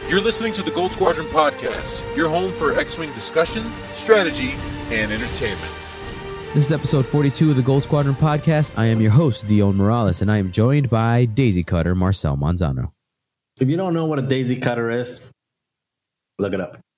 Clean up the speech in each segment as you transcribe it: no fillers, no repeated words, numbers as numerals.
You're listening to the Gold Squadron Podcast, your home for X-Wing discussion, strategy, and entertainment. This is episode 42 of the Gold Squadron Podcast. I am your host, Dion Morales, and I am joined by Daisy Cutter, Marcel Manzano. If you don't know what a daisy cutter is, look it up.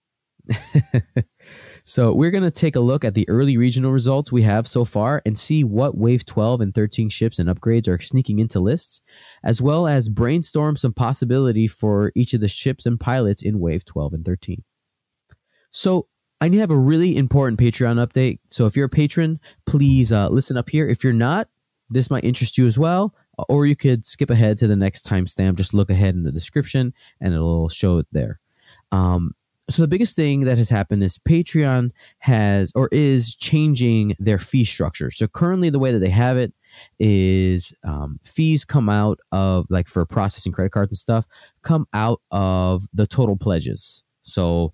So we're going to take a look at the early regional results we have so far and see what Wave 12 and 13 ships and upgrades are sneaking into lists, as well as brainstorm some possibility for each of the ships and pilots in Wave 12 and 13. So I have a really important Patreon update. So if you're a patron, please listen up here. If you're not, this might interest you as well, or you could skip ahead to the next timestamp. Just look ahead in the description and it'll show it there. So the biggest thing that has happened is Patreon is changing their fee structure. So currently the way that they have it is fees come out of, like for processing credit cards and stuff, come out of the total pledges. So,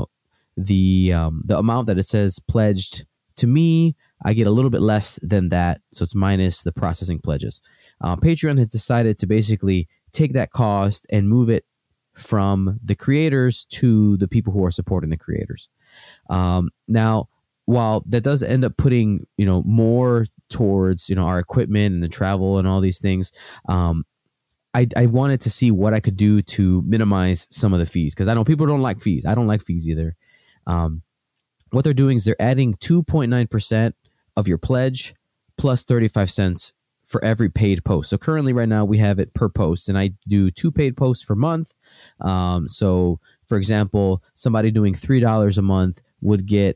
the amount that it says pledged to me, I get a little bit less than that. So it's minus the processing pledges. Patreon has decided to basically take that cost and move it from the creators to the people who are supporting the creators. Now, while that does end up putting, more towards, our equipment and the travel and all these things, I wanted to see what I could do to minimize some of the fees, because I know people don't like fees. I don't like fees either. What they're doing is they're adding 2.9% of your pledge plus 35 cents for every paid post. So currently right now we have it per post, and I do 2 paid posts per month. So for example, somebody doing $3 a month would get,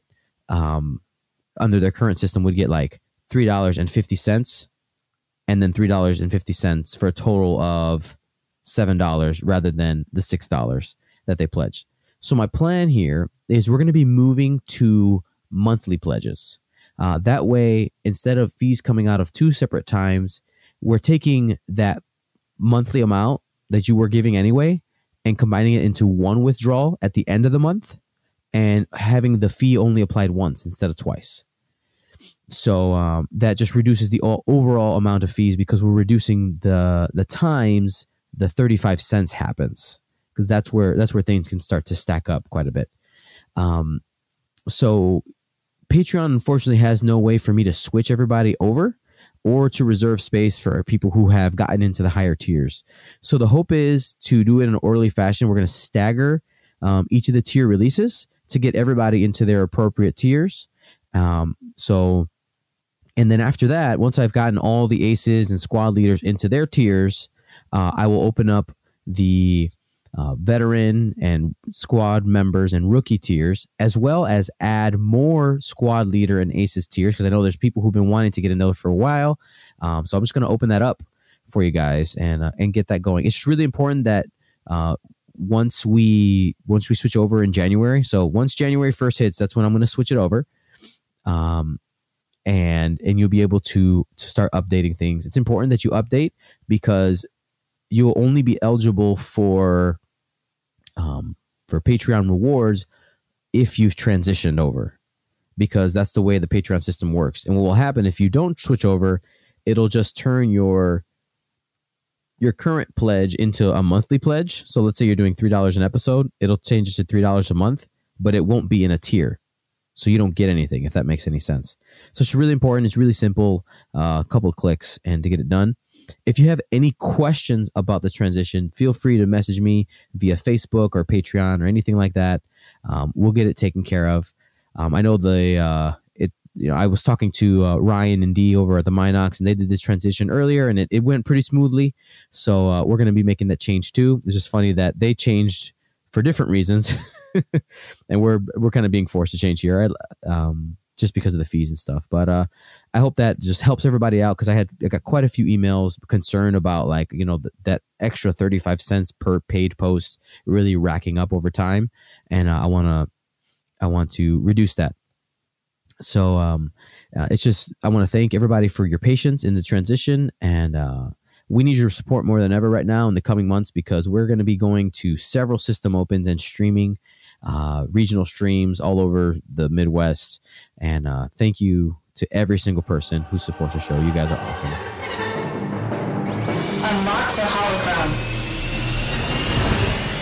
under their current system, would get like $3.50 and then $3.50 for a total of $7 rather than the $6 that they pledged. So my plan here is we're going to be moving to monthly pledges. That way, instead of fees coming out of 2 separate times, we're taking that monthly amount that you were giving anyway and combining it into one withdrawal at the end of the month and having the fee only applied once instead of twice. So that just reduces the overall amount of fees, because we're reducing the times the 35 cents happens, because that's where things can start to stack up quite a bit. So Patreon unfortunately has no way for me to switch everybody over or to reserve space for people who have gotten into the higher tiers. So the hope is to do it in an orderly fashion. We're going to stagger each of the tier releases to get everybody into their appropriate tiers. And then after that, once I've gotten all the aces and squad leaders into their tiers, I will open up the veteran and squad members and rookie tiers, as well as add more squad leader and aces tiers, because I know there's people who've been wanting to get in those for a while. So I'm just going to open that up for you guys and get that going. It's really important that once we switch over in January, so once January 1st hits, that's when I'm going to switch it over. And you'll be able to start updating things. It's important that you update, because you'll only be eligible for Patreon rewards if you've transitioned over, because that's the way the Patreon system works. And what will happen if you don't switch over, it'll just turn your current pledge into a monthly pledge. So let's say you're doing $3 an episode, it'll change it to $3 a month, but it won't be in a tier. So you don't get anything, if that makes any sense. So it's really important. It's really simple, a couple of clicks and to get it done. If you have any questions about the transition, feel free to message me via Facebook or Patreon or anything like that. We'll get it taken care of. I know I was talking to Ryan and Dee over at the Minox, and they did this transition earlier, and it went pretty smoothly. So we're going to be making that change too. It's just funny that they changed for different reasons, and we're kind of being forced to change here. Just because of the fees and stuff. But I hope that just helps everybody out, because I got quite a few emails concerned about that extra 35 cents per paid post really racking up over time, and I want to reduce that. So I want to thank everybody for your patience in the transition, and we need your support more than ever right now in the coming months, because we're going to be going to several system opens and streaming regional streams all over the Midwest. And thank you to every single person who supports the show. You guys are awesome. Unlock the hologram.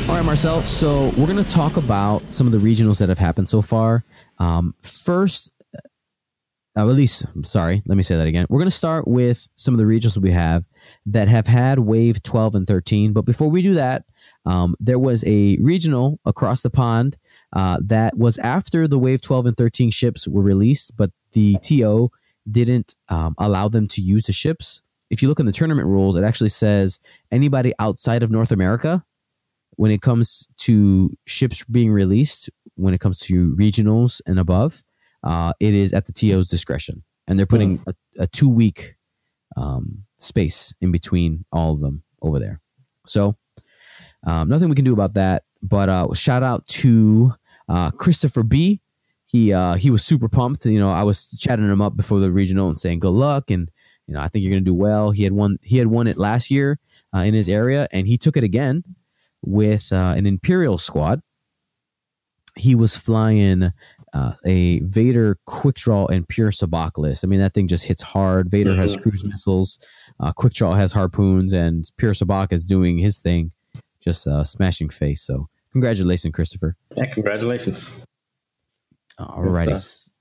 All right, Marcel. So we're going to talk about some of the regionals that have happened so far. First, let me say that again. We're going to start with some of the regionals we have that have had Wave 12 and 13. But before we do that, there was a regional across the pond that was after the Wave 12 and 13 ships were released, but the TO didn't allow them to use the ships. If you look in the tournament rules, it actually says anybody outside of North America, when it comes to ships being released, when it comes to regionals and above, it is at the TO's discretion. And they're putting a 2-week space in between all of them over there. So nothing we can do about that. But shout out to Christopher B. He was super pumped. I was chatting him up before the regional and saying good luck, and I think you're going to do well. He had won it last year in his area, and he took it again with an Imperial squad. He was flying a Vader Quick Draw and Pure Sabacc list. I mean, that thing just hits hard. Vader has cruise missiles, Quick Draw has harpoons, and Pure Sabacc is doing his thing, just smashing face. So congratulations, Christopher. Yeah, congratulations. All righty.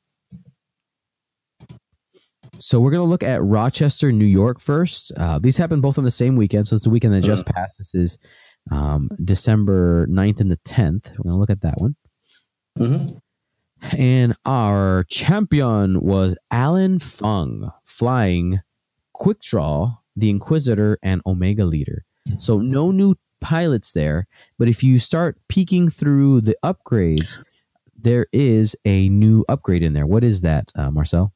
So we're going to look at Rochester, New York first. These happened both on the same weekend, so it's the weekend that just passed. This is December 9th and the 10th. We're going to look at that one. And our champion was Alan Fung, flying Quick Draw, the Inquisitor, and Omega Leader. So no new pilots there, but if you start peeking through the upgrades, there is a new upgrade in there. What is that, Marcel?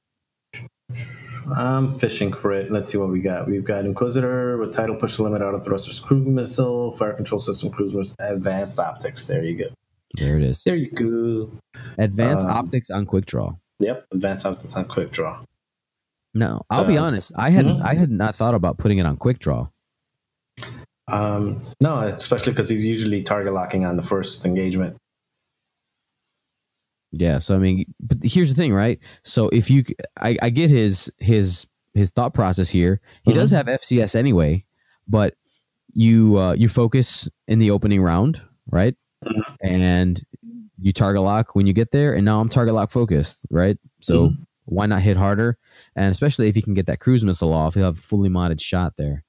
I'm fishing for it. Let's see what we got. We've got Inquisitor with tidal push limit, auto thrusters, cruise missile, fire control system, cruise missile, advanced optics. There you go. There it is. There you go. Advanced optics on Quick Draw. Yep, advanced optics on Quick Draw. No, I'll be honest. I had not thought about putting it on Quick Draw. No, especially because he's usually target locking on the first engagement. Yeah, so I mean, but here's the thing, right? So if you, I get his thought process here. He does have FCS anyway, but you focus in the opening round, right? And you target lock when you get there. And now I'm target lock focused, right? So why not hit harder? And especially if you can get that cruise missile off, you'll have a fully modded shot there.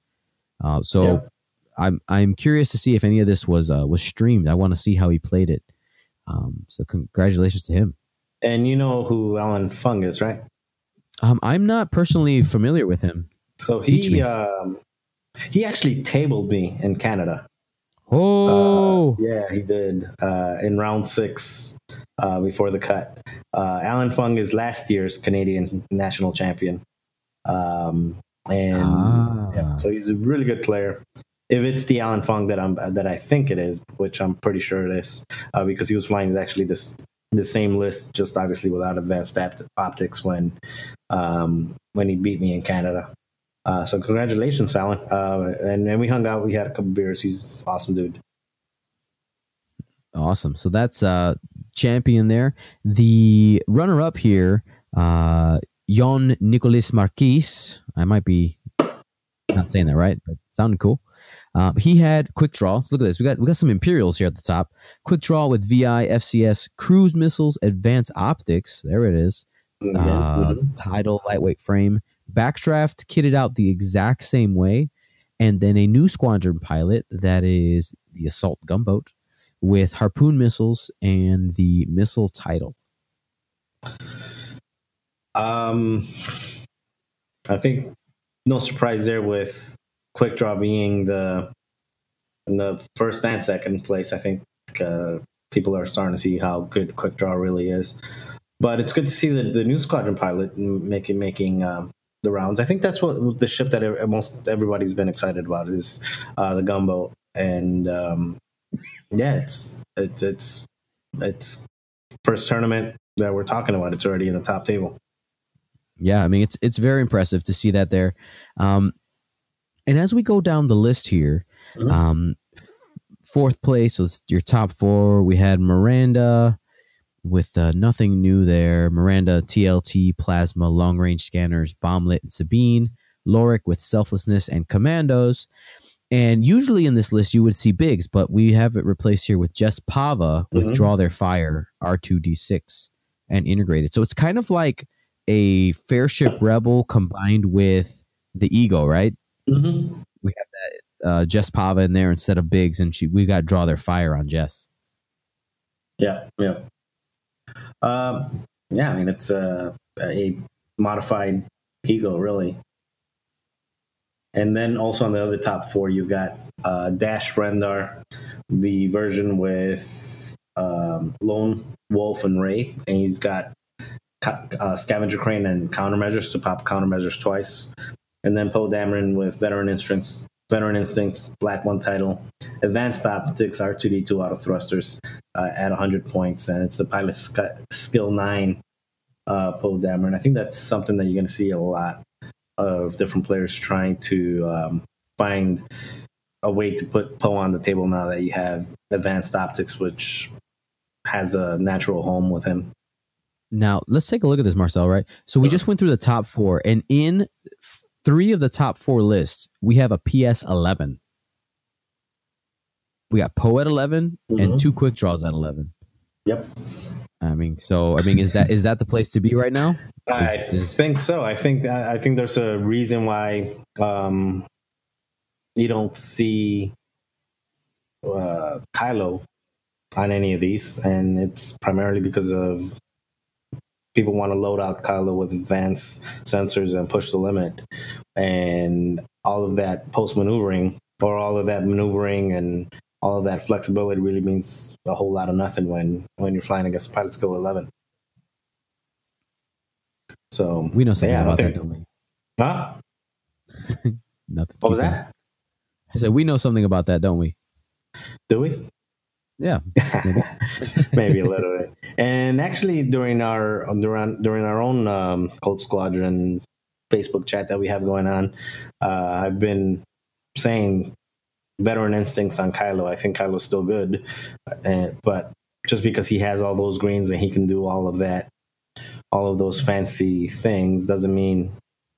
I'm curious to see if any of this was streamed. I want to see how he played it. So congratulations to him. And you know who Alan Fung is, right? I'm not personally familiar with him. So he actually tabled me in Canada. Oh, yeah, he did in round 6 before the cut. Alan Fung is last year's Canadian national champion, so he's a really good player. If it's the Alan Fung that I think it is, which I'm pretty sure it is, because he was flying actually the same list, just obviously without advanced optics when he beat me in Canada. So congratulations, Alan. And we hung out. We had a couple beers. He's an awesome dude. Awesome. So that's champion there. The runner-up here, Jon Nicolas Marquis. I might be not saying that right, but it sounded cool. He had Quick Draw. So look at this. We got some Imperials here at the top. Quick Draw with VI, FCS, cruise missiles, advanced optics. There it is. Tidal lightweight frame. Backdraft kitted out the exact same way. And then a new squadron pilot that is the Assault Gunboat with harpoon missiles and the missile Tidal. I think no surprise there with Quick Draw being in the first and second place. I think people are starting to see how good Quick Draw really is. But it's good to see the new squadron pilot making the rounds. I think that's what the ship that most everybody's been excited about is the Gunboat. And it's first tournament that we're talking about. It's already in the top table. Yeah, I mean it's very impressive to see that there. And as we go down the list here, fourth place, so it's your top 4. We had Miranda with nothing new there. Miranda, TLT, Plasma, long-range scanners, Bomblet, and Sabine. Lorik with Selflessness and Commandos. And usually in this list, you would see Biggs, but we have it replaced here with Jess Pava with Draw Their Fire, R2D6, and integrated. So it's kind of like a Fairship Rebel combined with the Ego, right? Mm-hmm. We have that Jess Pava in there instead of Biggs, and we got Draw Their Fire on Jess. Yeah. I mean, it's a modified Ego, really. And then also on the other top 4, you've got Dash Rendar, the version with Lone Wolf and Ray, and he's got Scavenger Crane and countermeasures to pop countermeasures twice. And then Poe Dameron with Veteran Instincts, Black 1 title, Advanced Optics, R2D2 auto thrusters at 100 points, and it's a Pilot Skill 9 Poe Dameron. I think that's something that you're going to see a lot of different players trying to find a way to put Poe on the table now that you have Advanced Optics, which has a natural home with him. Now, let's take a look at this, Marcel, right? So we just went through the top 4, and in 3 of the top 4 lists, we have a PS 11. We got Poe at 11 and 2 quick draws at 11. Yep. Is that the place to be right now? I think so. I think there's a reason why you don't see Kylo on any of these, and it's primarily because of people want to load out Kylo with advanced sensors and push the limit, and all of that maneuvering and all of that flexibility really means a whole lot of nothing when you're flying against a Pilot Skill 11. So we know something about that, don't we? Huh? Nothing. What was that? I said we know something about that, don't we? Do we? Yeah, maybe a little bit. And actually, during our own Cold Squadron Facebook chat that we have going on, I've been saying Veteran Instincts on Kylo. I think Kylo's still good, but just because he has all those greens and he can do all of that, all of those fancy things, doesn't mean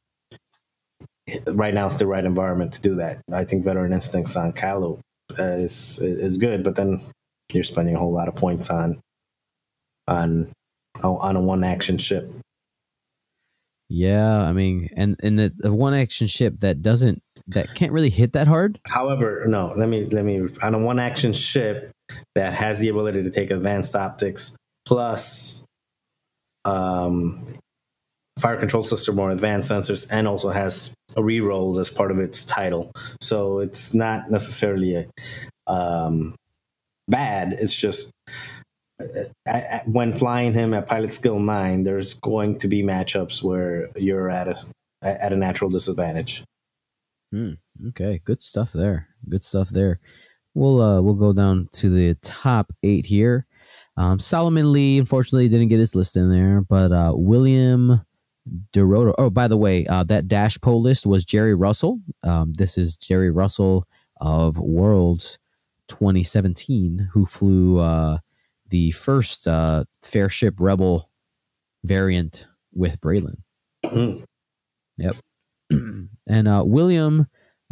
right now it's the right environment to do that. I think Veteran Instincts on Kylo is good, but then you're spending a whole lot of points on a one action ship. Yeah, I mean, and the one action ship that can't really hit that hard. However, no, let me on a one action ship that has the ability to take advanced optics plus fire control system or advanced sensors, and also has rerolls as part of its title. So it's not necessarily bad. It's just when flying him at Pilot Skill 9, there's going to be matchups where you're at a natural disadvantage. Okay, good stuff there. We'll go down to the top 8 here. Solomon Lee, unfortunately, didn't get his list in there, but William DeRoto. Oh, by the way, that Dash Poe list was Jerry Russell. This is Jerry Russell of Worlds 2017, who flew the first Fairship Rebel variant with Braylon. Yep. And William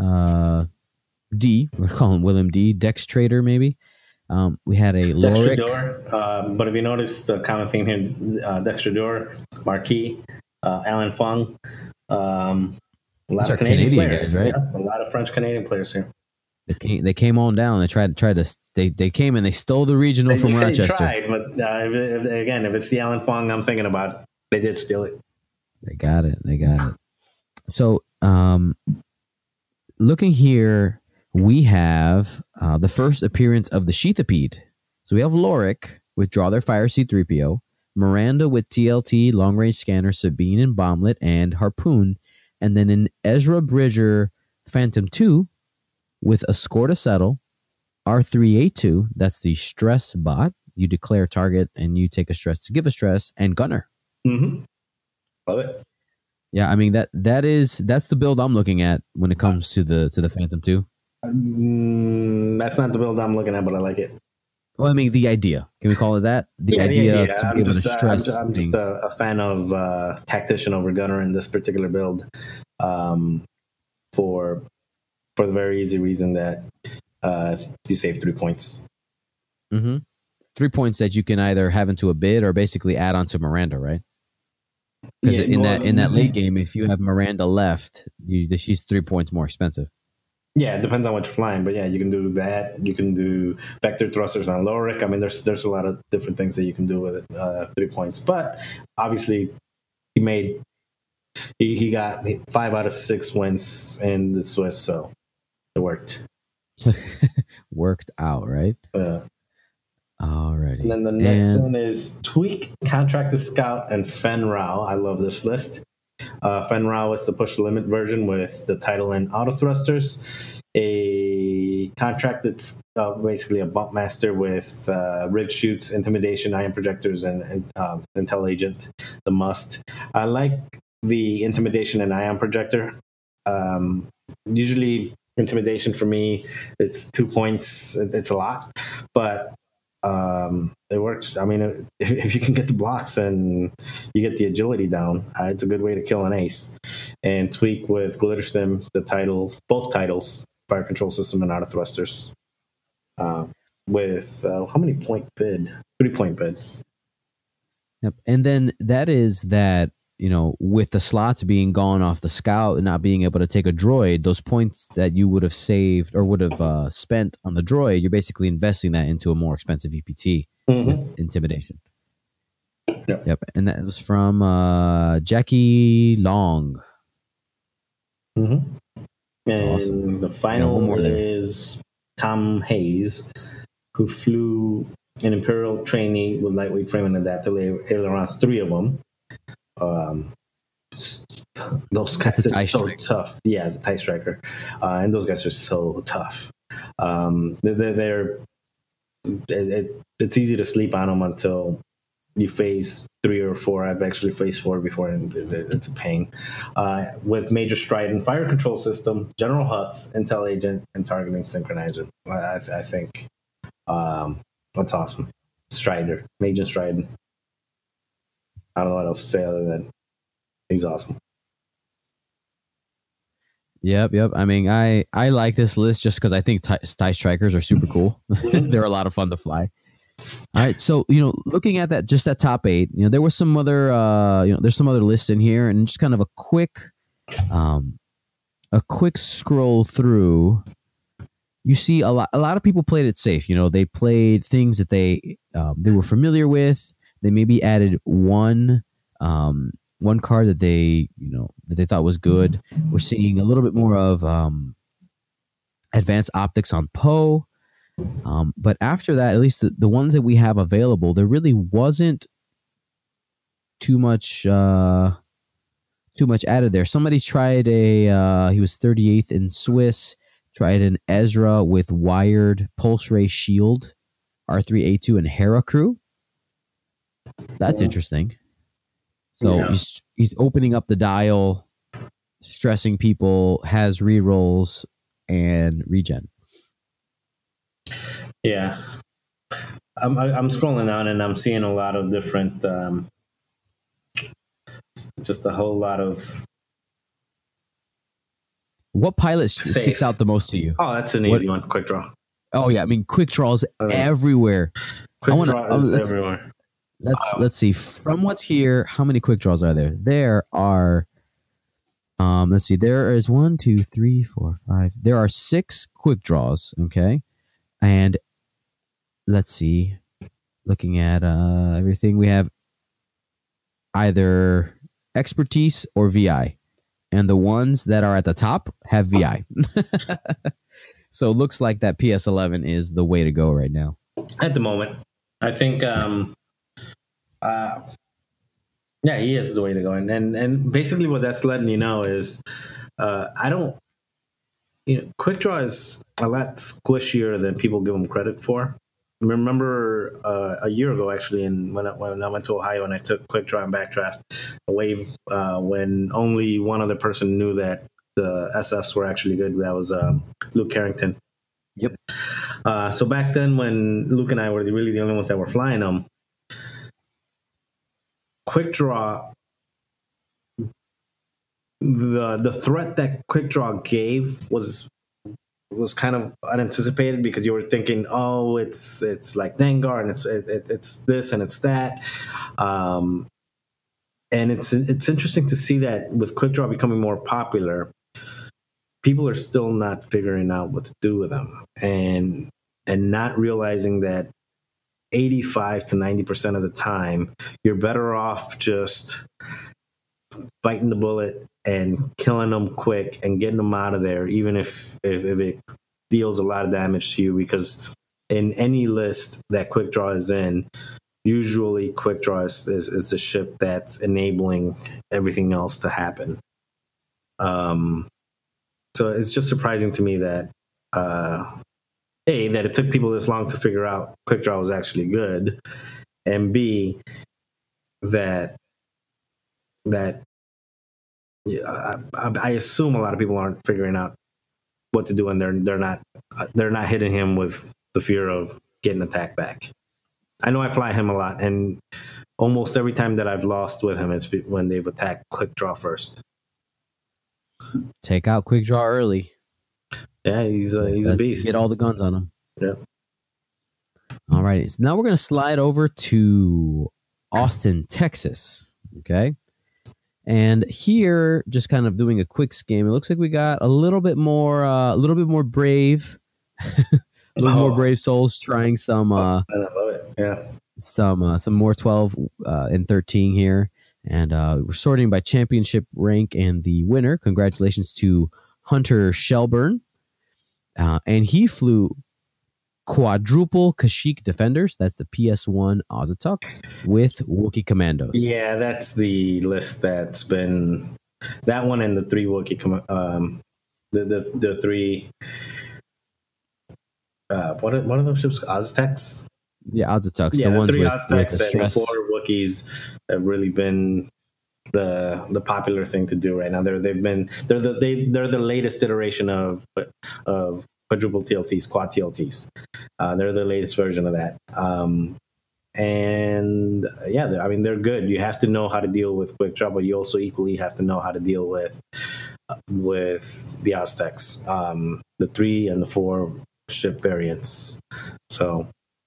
D, we're calling William D, Dex Trader maybe. We had a Lorik. Dextrador, but if you notice the common theme here, Dextrador, Marquis, Alan Fung, a lot of Canadian players, guys, right? Yeah, a lot of French Canadian players here. They came on down. They tried to. They came and they stole the regional from Rochester. They tried, but if it's the Alan Fung I'm thinking about, they did steal it. They got it. So, looking here, we have the first appearance of the Sheathipede. So we have Lorik with Draw Their Fire C-3PO, Miranda with TLT, Long Range Scanner, Sabine and Bomblet, and Harpoon, and then an Ezra Bridger Phantom 2 with a Score to Settle, R3A2, that's the stress bot. You declare target and you take a stress to give a stress, and Gunner. Mm-hmm. Love it. Yeah, I mean that's the build I'm looking at when it comes to the Phantom 2. That's not the build I'm looking at, but I like it. Well, I mean the idea. Can we call it that? The idea to be able to stress. I'm just a fan of Tactician over Gunner in this particular build. For for the very easy reason that you save 3 points. Mm-hmm. 3 points that you can either have into a bid or basically add on to Miranda, right? Because in that late game, if you have Miranda left, she's 3 points more expensive. Yeah, it depends on what you're flying, but yeah, you can do that. You can do vector thrusters on Lorik. I mean, there's a lot of different things that you can do with it, 3 points. But obviously, he got 5 out of 6 wins in the Swiss, so it worked. Worked out, right? Alrighty. And then the next one is Tweak, Contracted Scout, and Fen Rao. I love this list. Fen Rao is the push the limit version with the title and auto thrusters. A contracted, basically a bump master with rig shoots, intimidation, ion projectors, and intel agent. The must. I like the intimidation and ion projector. Usually, intimidation for me, it's 2 points. It's a lot, but it works. I mean, if you can get the blocks and you get the agility down, it's a good way to kill an ace. And Tweak with Glitterstim, both titles, fire control system and auto thrusters. With how many point bid? 3 point bid. Yep. And then that with the slots being gone off the scout and not being able to take a droid, those points that you would have saved or would have spent on the droid, you're basically investing that into a more expensive EPT with intimidation. Yep. And that was from Jackie Long. Mm-hmm. And awesome. The final is Tom Hayes, who flew an Imperial trainee with lightweight frame and adaptive ailerons, 3 of them. Those guys are so tough. Yeah, the TIE Striker, and those guys are so tough. It's easy to sleep on them until you phase 3 or 4. I've actually phased 4 before, and it's a pain. With Major Stride and fire control system, General Huts, Intel Agent, and targeting synchronizer. I think that's awesome. Strider, Major Stride. I don't know what else to say other than he's awesome. Yep. I mean, I like this list just because I think TIE Strikers are super cool. They're a lot of fun to fly. All right, so looking at that top 8, there was some other, there's some other lists in here, and just kind of a quick scroll through. You see a lot of people played it safe. They played things that they were familiar with. They maybe added one card that they thought was good. We're seeing a little bit more of advanced optics on Poe. But after that, at least the ones that we have available, there really wasn't too much added there. Somebody tried he was 38th in Swiss, tried an Ezra with wired pulse ray shield, R3A2 and Hera crew. That's interesting. So he's opening up the dial, stressing people, has rerolls and regen. Yeah, I'm scrolling down and I'm seeing a lot of different, just a whole lot of. What pilot sticks out the most to you? Oh, that's an easy one. Quick Draw. Oh yeah, I mean Quick Draw's everywhere. Quick Draw is everywhere. Let's see. From what's here, how many Quick Draws are there? There are. Let's see. There is 1, 2, 3, 4, 5. There are 6 Quick Draws. Okay, and let's see. Looking at everything, we have either expertise or VI, and the ones that are at the top have VI. So it looks like that PS11 is the way to go right now. At the moment, I think. Yeah, he is the way to go, and basically what that's letting you know is, Quick Draw is a lot squishier than people give him credit for. Remember a year ago, actually, when I went to Ohio and I took Quick Draw and Backdraft, a wave when only one other person knew that the SFs were actually good. That was Luke Carrington. Yep. So back then, when Luke and I were really the only ones that were flying them, Quick Draw, the threat that Quick Draw gave was was kind of unanticipated because you were thinking, oh, it's like Dengar and it's this and it's that. And it's interesting to see that with Quick Draw becoming more popular, people are still not figuring out what to do with them, and not realizing that 85 to 90% of the time, you're better off just biting the bullet and killing them quick and getting them out of there, even if it deals a lot of damage to you. Because in any list that Quick Draw is in, usually Quick Draw is the ship that's enabling everything else to happen. So it's just surprising to me that A, that it took people this long to figure out Quick Draw was actually good, and B, that I assume a lot of people aren't figuring out what to do, and they're not hitting him with the fear of getting attacked back. I know I fly him a lot, and almost every time that I've lost with him, it's when they've attacked Quick Draw first. Take out Quick Draw early. Yeah, he's a beast. Get all the guns on him. Yeah. All right. So now we're going to slide over to Austin, Texas. Okay. And here, just kind of doing a quick skim, it looks like we got a little bit more brave, more brave souls trying some. I love it. Yeah. Some more 12 and 13 here. And we're sorting by championship rank, and the winner, congratulations to Hunter Shelburne. And he flew quadruple Kashyyyk Defenders. That's the PS1 Auzituck with Wookiee Commandos. Yeah, that's the list that's been that one and the three Wookiee the three what are those ships? Aztecs? Yeah, Auzitucks. Yeah, the ones three with Aztecs the stress. And 4 Wookiees have really been the popular thing to do right now. They're the latest iteration of quadruple TLTs, quad TLTs. They're the latest version of that. And yeah, I mean, they're good. You have to know how to deal with Quick Draw, but you also equally have to know how to deal with the Aztecs, the 3 and the 4 ship variants. So,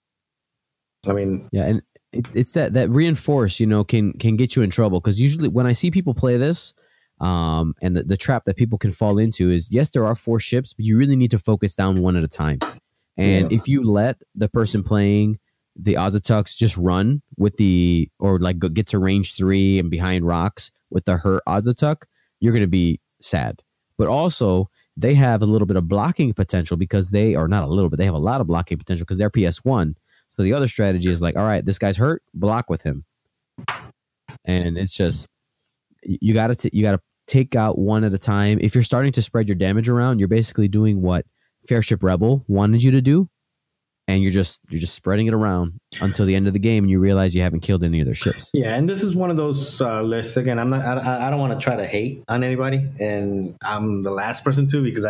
I mean, yeah, and it's that reinforce, can get you in trouble, because usually when I see people play this, and the trap that people can fall into is, yes, there are 4 ships, but you really need to focus down one at a time. And if you let the person playing the Auzitucks just run with get to range 3 and behind rocks with the hurt Auzituck, you're going to be sad. But also, they have a little bit of blocking potential because they have a lot of blocking potential because they're PS1. So the other strategy is like, all right, this guy's hurt, block with him. And it's just, you got to take out one at a time. If you're starting to spread your damage around, you're basically doing what Fairship Rebel wanted you to do, and you're just spreading it around until the end of the game, and you realize you haven't killed any of their ships. Yeah, and this is one of those lists. Again, I don't want to try to hate on anybody, and I'm the last person to, because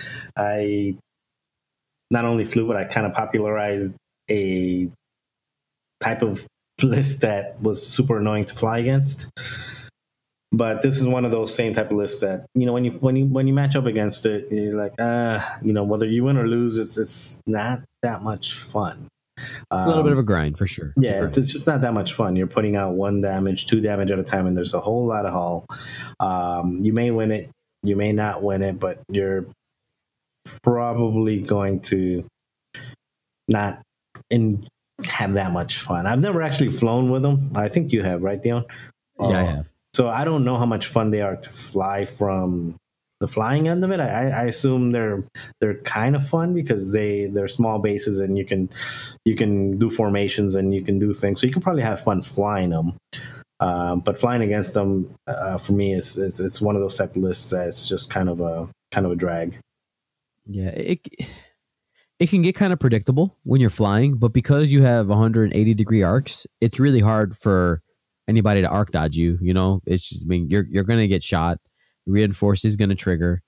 I not only flew, but I kind of popularized a type of list that was super annoying to fly against. But this is one of those same type of lists that, when you match up against it, you're like, whether you win or lose, it's not that much fun. It's a little bit of a grind for sure. Yeah, it's just not that much fun. You're putting out 1 damage, 2 damage at a time, and there's a whole lot of hull. You may win it, you may not win it, but you're probably going to not have that much fun. I've never actually flown with them. I think you have, right, Dion? Yeah, I have. So I don't know how much fun they are to fly from the flying end of it. I assume they're kind of fun because they're small bases, and you can do formations and you can do things. So you can probably have fun flying them. But flying against them, for me, it's one of those type of lists that's just kind of a drag. Yeah, it can get kind of predictable when you're flying, but because you have 180-degree arcs, it's really hard for anybody to arc dodge you. It's just, you're going to get shot. Reinforce is going to trigger.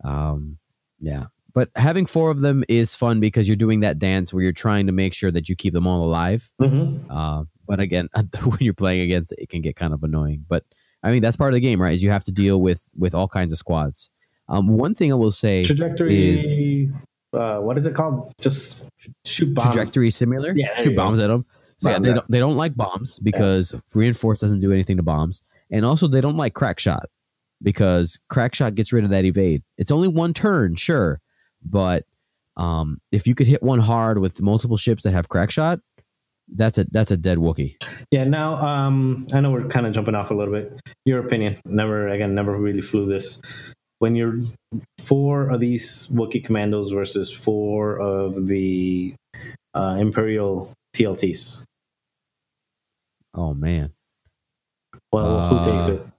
Yeah. But having 4 of them is fun because you're doing that dance where you're trying to make sure that you keep them all alive. Mm-hmm. But again, when you're playing against it, it can get kind of annoying. But I mean, that's part of the game, right? Is you have to deal with all kinds of squads. One thing I will say Trajectory. is What is it called? Just shoot bombs. trajectory simulator. Yeah, there shoot you go. bombs at them. So Bombs, yeah. they don't like bombs because reinforce doesn't do anything to bombs, and also they don't like crack shot because crack shot gets rid of that evade. It's only one turn, sure, but if you could hit one hard with multiple ships that have crack shot, that's a dead Wookiee. Yeah. Now, I know we're kind of jumping off a little bit. Your opinion? Never really flew this. When you're 4 of these Wookiee commandos versus 4 of the Imperial TLTs. Oh man. Well, who takes it?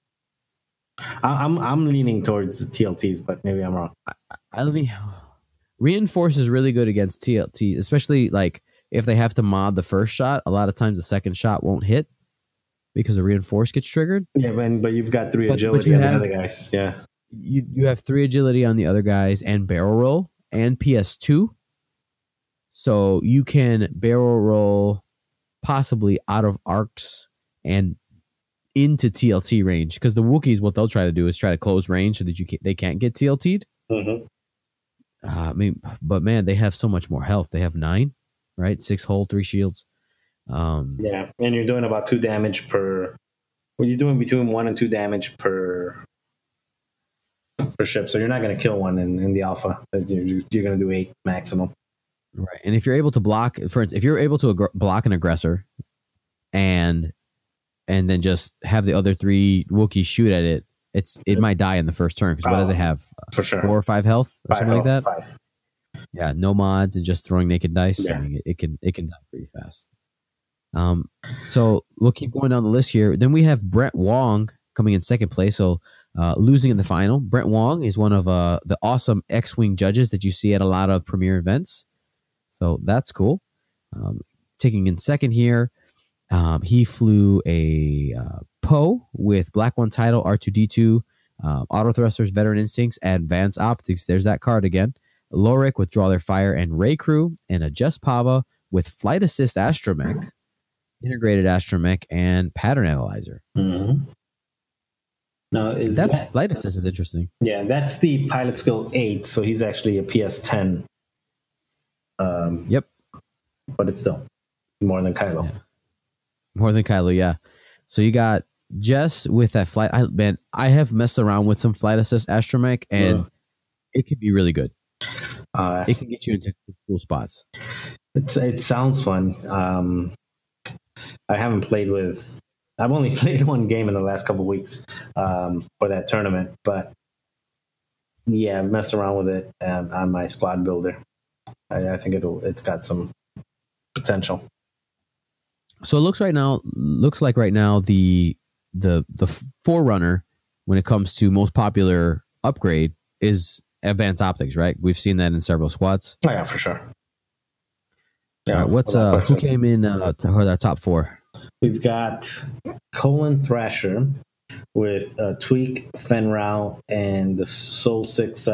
I'm leaning towards the TLTs, but maybe I'm wrong. I mean, reinforce is really good against TLT, especially like if they have to mod the first shot. A lot of times the second shot won't hit because the reinforce gets triggered. Yeah, but you've got 3 agility on the other guys. Yeah, you have 3 agility on the other guys and barrel roll and PS2, so you can barrel roll possibly out of arcs and into TLT range, because the Wookiees, what they'll try to do is try to close range so that they can't get TLT'd. Mm-hmm. I mean, but man, they have so much more health. They have 9, right? 6 hull, 3 shields. Yeah, and you're doing about 2 damage per. Well, you're doing between 1 and 2 damage per ship, so you're not going to kill one in the alpha. You're going to do 8 maximum. Right, and if you're able to block, for instance, if you're able to block an aggressor, and then just have the other 3 Wookiees shoot at it, it might die in the first turn, because what does it have? For sure. 4 or 5 health or 5 something like that. 5. Yeah, no mods and just throwing naked dice. Yeah. I mean, it can die pretty fast. So we'll keep going down the list here. Then we have Brent Wong coming in second place. So losing in the final. Brent Wong is one of the awesome X-Wing judges that you see at a lot of premiere events. So that's cool. Taking in second here, he flew a Poe with Black One title, R2D2, auto thrusters, veteran instincts, advanced optics. There's that card again. Lorik with Draw Their Fire and Ray Crew, and a Just Pava with Flight Assist Astromech, integrated Astromech, and Pattern Analyzer. Mm-hmm. Now, that Flight Assist is interesting. Yeah, that's the pilot skill 8, so he's actually a PS10. Yep. But it's still more than Kylo. Yeah. More than Kylo, yeah. So you got Jess with that flight. I have messed around with some Flight Assist Astromech, and it can be really good. It can get you into cool spots. It sounds fun. I haven't played with. I've only played one game in the last couple of weeks for that tournament, but yeah, I've messed around with it on my squad builder. I think it's got some potential. So it looks like right now the forerunner when it comes to most popular upgrade is advanced optics, right? We've seen that in several squads. Oh, yeah, for sure. Yeah. All right, who came in to our top 4? We've got Colin Thrasher with Tweak, Fenrau, and the Soul 6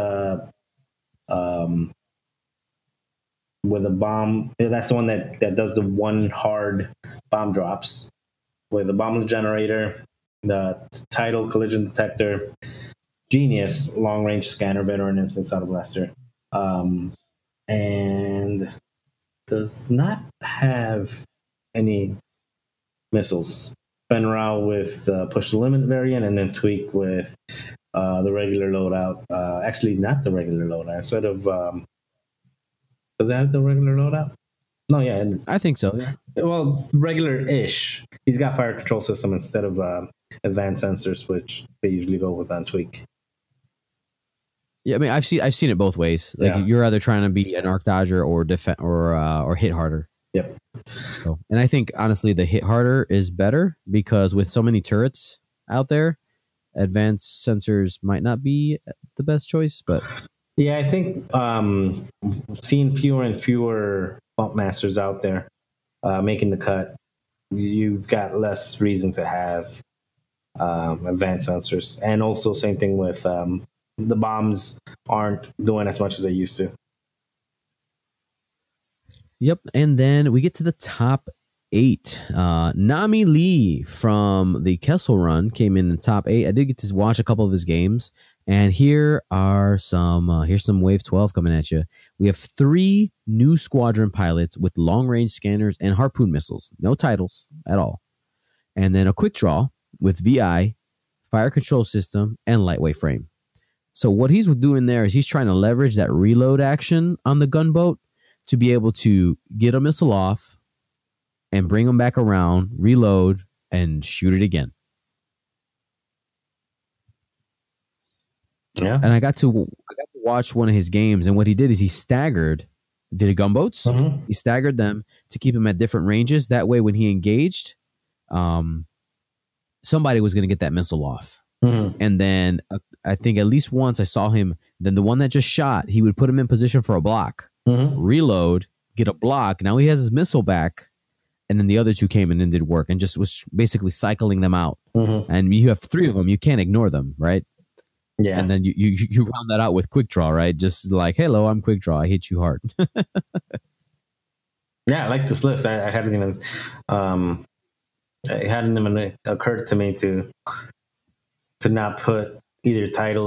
with a bomb. That's the one that does the 1 hard bomb drops with a bomb generator, the title collision detector, Genius long range scanner, veteran instance out of Leicester, and does not have any missiles. Fenrau with push the limit variant, and then Tweak with the regular loadout. Actually, not the regular loadout. Instead of does that have the regular loadout? No, yeah, I think so. Yeah. Well, regular-ish. He's got fire control system instead of advanced sensors, which they usually go with on Tweak. Yeah, I mean, I've seen it both ways. Like you're either trying to be an arc dodger or or hit harder. Yep. So, and I think honestly, the hit harder is better because with so many turrets out there, advanced sensors might not be the best choice. But yeah, I think seeing fewer and fewer bump masters out there making the cut, you've got less reason to have advanced sensors, and also same thing with the bombs aren't doing as much as they used to. Yep, and then we get to the top 8. Nami Lee from the Kessel Run came in the top 8. I did get to watch a couple of his games, and here are here's some Wave 12 coming at you. We have 3 new squadron pilots with long-range scanners and harpoon missiles. No titles at all. And then a quick draw with VI, fire control system, and lightweight frame. So what he's doing there is he's trying to leverage that reload action on the gunboat to be able to get a missile off and bring them back around, reload, and shoot it again. Yeah. And I got to watch one of his games, and what he did is he staggered the gunboats. Mm-hmm. He staggered them to keep them at different ranges. That way, when he engaged, somebody was going to get that missile off. Mm-hmm. And then I think at least once I saw him, then the one that just shot, he would put him in position for a block, reload, get a block. Now he has his missile back. And then the other 2 came in and did work and just was basically cycling them out. Mm-hmm. And you have 3 of them. You can't ignore them, right? Yeah. And then you round that out with quick draw, right? Just like, hello, I'm quick draw. I hit you hard. Yeah, I like this list. I hadn't even it hadn't even occurred to me to not put either title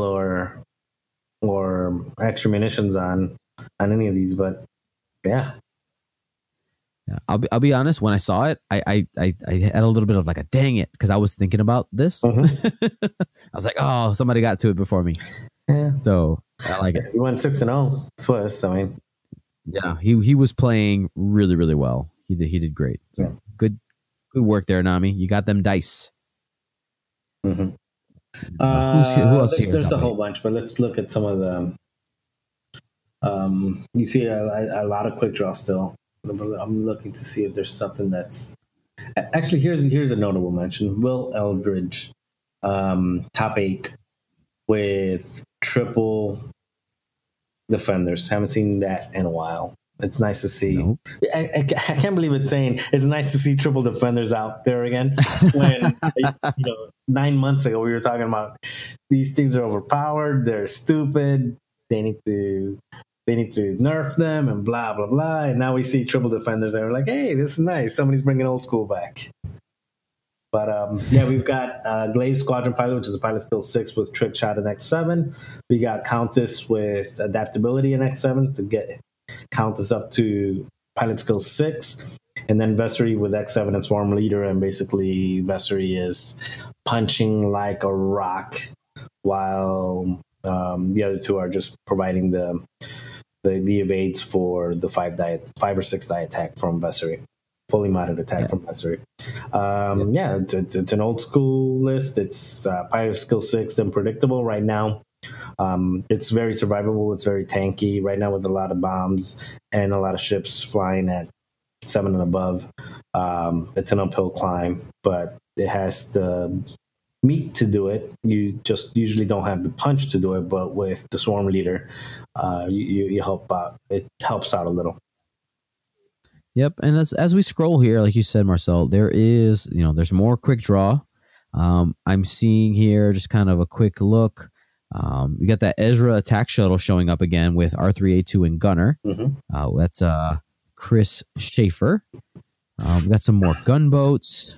or extra munitions on any of these, but yeah. Yeah, I'll be honest. When I saw it, I had a little bit of like a dang it, because I was thinking about this. Mm-hmm. I was like, oh, somebody got to it before me. Yeah. So I like it. He went 6-0 Swiss. I mean, yeah, he was playing really, really well. He did great. So yeah. Good work there, Nami. You got them dice. Mm-hmm. Who else? There's a whole bunch, but let's look at some of the. You see a lot of quick draw still. I'm looking to see if there's something that's actually here's a notable mention. Will Eldridge, top 8 with triple defenders. Haven't seen that in a while. It's nice to see. Nope. I can't believe it's saying it's nice to see triple defenders out there again. When 9 months ago we were talking about these things are overpowered, they're stupid, they need to nerf them and blah blah blah. And now we see triple defenders that are like, hey, this is nice. Somebody's bringing old school back. But yeah, we've got Glaive Squadron Pilot, which is a pilot skill 6 with trick shot in X7. We got Countess with adaptability in X7 to get Countess up to pilot skill 6. And then Vessery with X7 and Swarm Leader. And basically, Vessery is punching like a rock, while the other 2 are just providing the evades for the 5 or 6 die attack from Vessery. Fully modded attack from Vessery. Yeah, it's an old school list. It's pilot skill 6, unpredictable right now. It's very survivable. It's very tanky right now with a lot of bombs and a lot of ships flying at 7 and above. It's an uphill climb, but it has the meat to do it. You just usually don't have the punch to do it, but with the Swarm Leader, you help out. It helps out a little. Yep, and as we scroll here, like you said, Marcel, there's more quick draw. I'm seeing here just kind of a quick look. We got that Ezra attack shuttle showing up again with R3A2 and Gunner. Mm-hmm. That's Chris Schaefer. We got some more gunboats.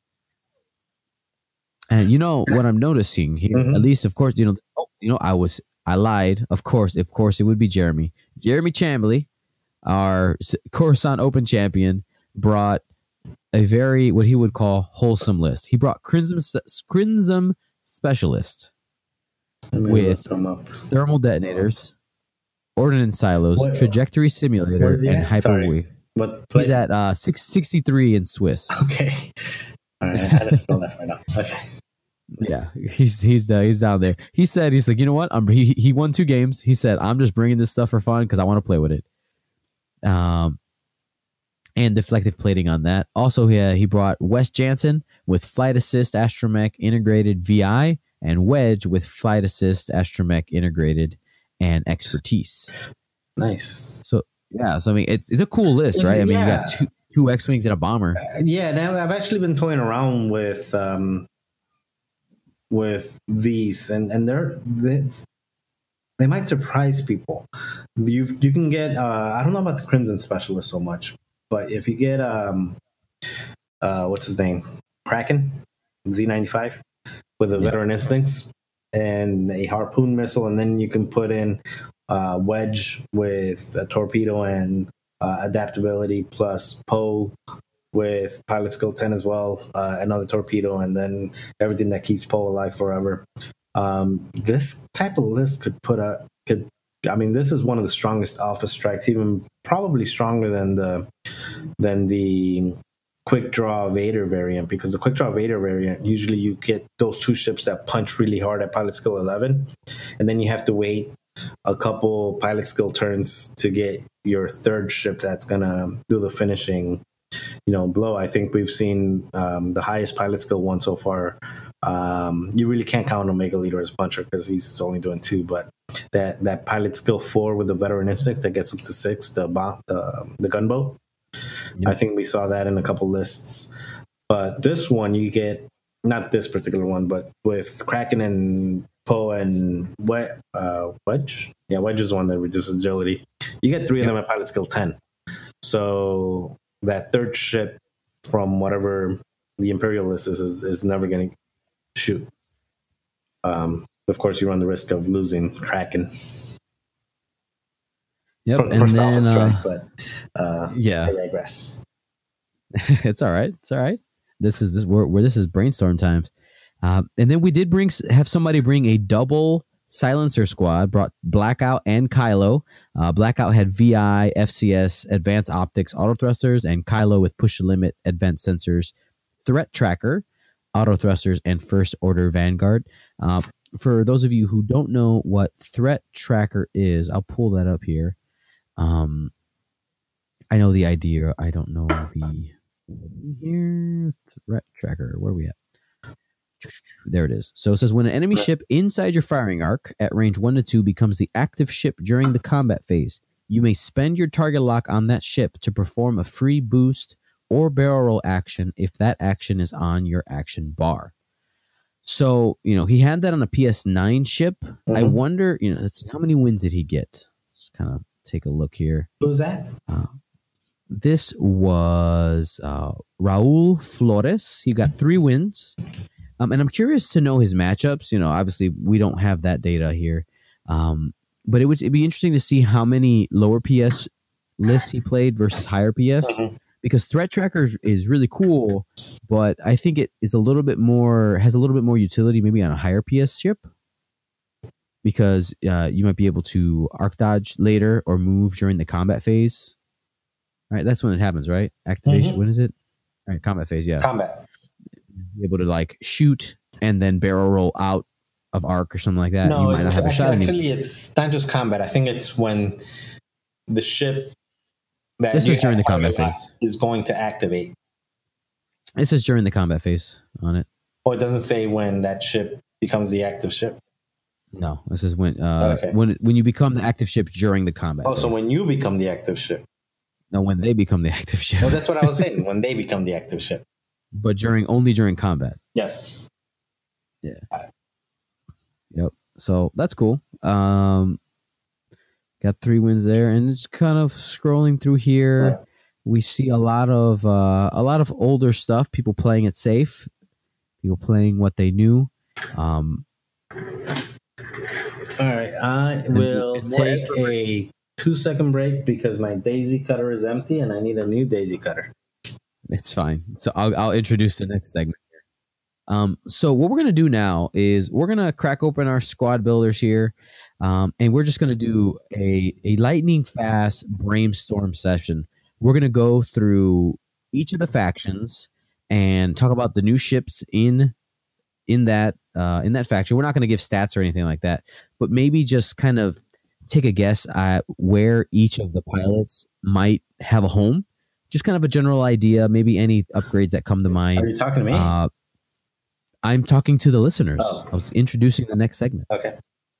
And what I'm noticing here, at least, of course, I lied. Of course, it would be Jeremy Chambly, our Coruscant Open champion, brought a very, what he would call, wholesome list. He brought Crimson Specialist with thermal detonators, ordnance silos, trajectory simulator, and hyperwave. He's at 663 in Swiss. Okay. All right, I had to spell that right now. Okay. Yeah, he's down there. He's like, you know what? He won 2 games. He said, I'm just bringing this stuff for fun because I want to play with it. And deflective plating on that. Also, he brought Wes Jansen with flight assist astromech integrated VI, and Wedge with flight assist astromech integrated and expertise. Nice. So I mean, it's a cool list, right? I mean, you got two X-wings and a bomber. Yeah, now I've actually been toying around with these, and they might surprise people. You can get I don't know about the Crimson Specialist so much, but if you get what's his name? Kraken Z95 with a veteran instincts and a harpoon missile, and then you can put in Wedge with a torpedo and adaptability, plus Poe with pilot skill 10 as well, another torpedo, and then everything that keeps Poe alive forever. This type of list I mean, this is one of the strongest alpha strikes, even probably stronger than the quick draw Vader variant, because the quick draw Vader variant, usually you get those two ships that punch really hard at pilot skill 11, and then you have to wait a couple pilot skill turns to get your third ship that's gonna do the finishing, blow. I think we've seen the highest pilot skill one so far. You really can't count Omega Leader as puncher because he's only doing 2, but that pilot skill 4 with the veteran instincts that gets up to 6, the gunboat. Yep. I think we saw that in a couple lists. But this one, you get, not this particular one, but with Kraken and Poe and Wedge. Yeah, Wedge is the one that reduces agility. You get 3 of them at pilot skill 10. So that third ship from whatever the Imperial list is never going to shoot. Of course, you run the risk of losing Kraken. Yep, and then strike, but I digress. It's all right. It's all right. This is where this is brainstorm times. And then we did have somebody bring a double silencer squad. Brought Blackout and Kylo. Blackout had VI, FCS, advanced optics, auto thrusters, and Kylo with push limit, advanced sensors, threat tracker, auto thrusters, and first order Vanguard. For those of you who don't know what threat tracker is, I'll pull that up here. I know the idea. I don't know the here threat tracker. Where are we at? There it is. So it says when an enemy ship inside your firing arc at range 1 to 2 becomes the active ship during the combat phase, you may spend your target lock on that ship to perform a free boost or barrel roll action if that action is on your action bar. So, he had that on a PS9 ship. Mm-hmm. I wonder, how many wins did he get? Let's kind of take a look here. Who was that? This was Raul Flores. He got 3 wins. And I'm curious to know his matchups. Obviously, we don't have that data here. But it'd be interesting to see how many lower PS lists he played versus higher PS. Mm-hmm. Because Threat Tracker is really cool, but I think it is has a little bit more utility maybe on a higher PS ship, because you might be able to arc dodge later or move during the combat phase. All right, that's when it happens, right? Activation. Mm-hmm. When is it? All right, combat phase. Yeah, combat. Be able to shoot and then barrel roll out of arc or something like that. No, you might not have a shot. Actually, it's not just combat. I think it's when the ship. This is during the combat phase. Is going to activate. This is during the combat phase on it. Oh, it doesn't say when that ship becomes the active ship? No, this is when you become the active ship during the combat phase. So when you become the active ship. No, when they become the active ship. Well, that's what I was saying, when they become the active ship. But only during combat. Yes. Yeah. Yep. So that's cool. Got 3 wins there, and it's kind of scrolling through here. Yeah. We see a lot of older stuff. People playing it safe. People playing what they knew. All right, I will take a 2-second break because my daisy cutter is empty, and I need a new daisy cutter. It's fine. So I'll introduce the next segment here. So what we're gonna do now is we're gonna crack open our squad builders here. And we're just going to do a lightning fast brainstorm session. We're going to go through each of the factions and talk about the new ships in that faction. We're not going to give stats or anything like that, but maybe just kind of take a guess at where each of the pilots might have a home. Just kind of a general idea, maybe any upgrades that come to mind. Are you talking to me? I'm talking to the listeners. Oh. I was introducing the next segment. Okay.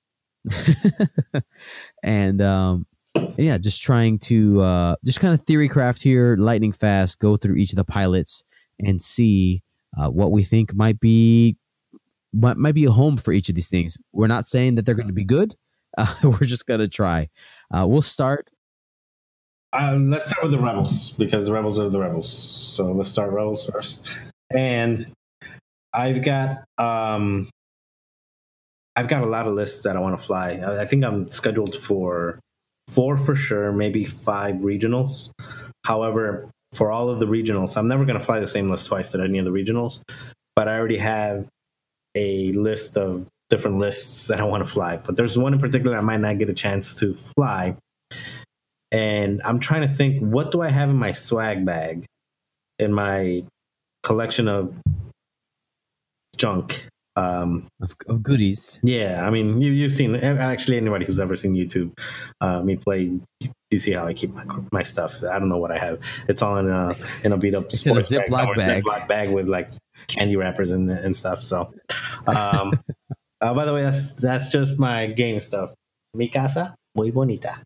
And just trying to just kind of theory craft here, lightning fast, go through each of the pilots and see what we think might be a home for each of these things. We're not saying that they're going to be good. We're just going to try. We'll start Let's start with the Rebels because the Rebels are the Rebels. So let's start Rebels first. And I've got a lot of lists that I want to fly. I think I'm scheduled for 4 for sure, maybe 5 regionals. However, for all of the regionals, I'm never going to fly the same list twice at any of the regionals, but I already have a list of different lists that I want to fly. But there's one in particular I might not get a chance to fly. And I'm trying to think, what do I have in my swag bag, in my collection of junk? Of goodies. Yeah, I mean, you've seen, actually, anybody who's ever seen YouTube, me play, you see how I keep my stuff. I don't know what I have. It's all in a beat up sports bag, Ziploc bag with like candy wrappers and stuff. So, by the way, that's just my game stuff. Mi casa muy bonita.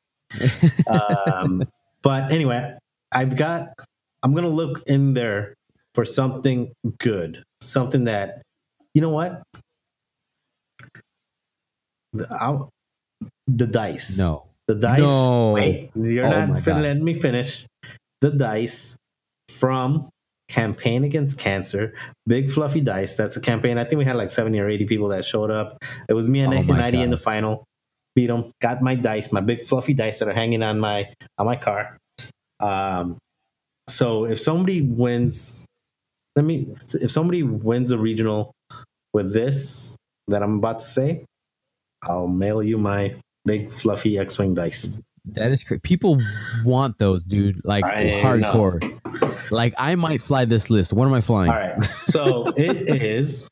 But anyway, I'm gonna look in there for something good, something that, you know what, the dice. No. The dice. No. Wait, you're not letting me finish. The dice from Campaign Against Cancer, Big Fluffy Dice. That's a campaign. I think we had like 70 or 80 people that showed up. It was me and Nathan 90 in the final. Beat them. Got my dice, my big fluffy dice that are hanging on my car. So if somebody wins, if somebody wins a regional with this that I'm about to say, I'll mail you my big fluffy X-Wing dice. That is crazy. People want those, dude. Like hardcore. Like I might fly this list. What am I flying? All right. So it is.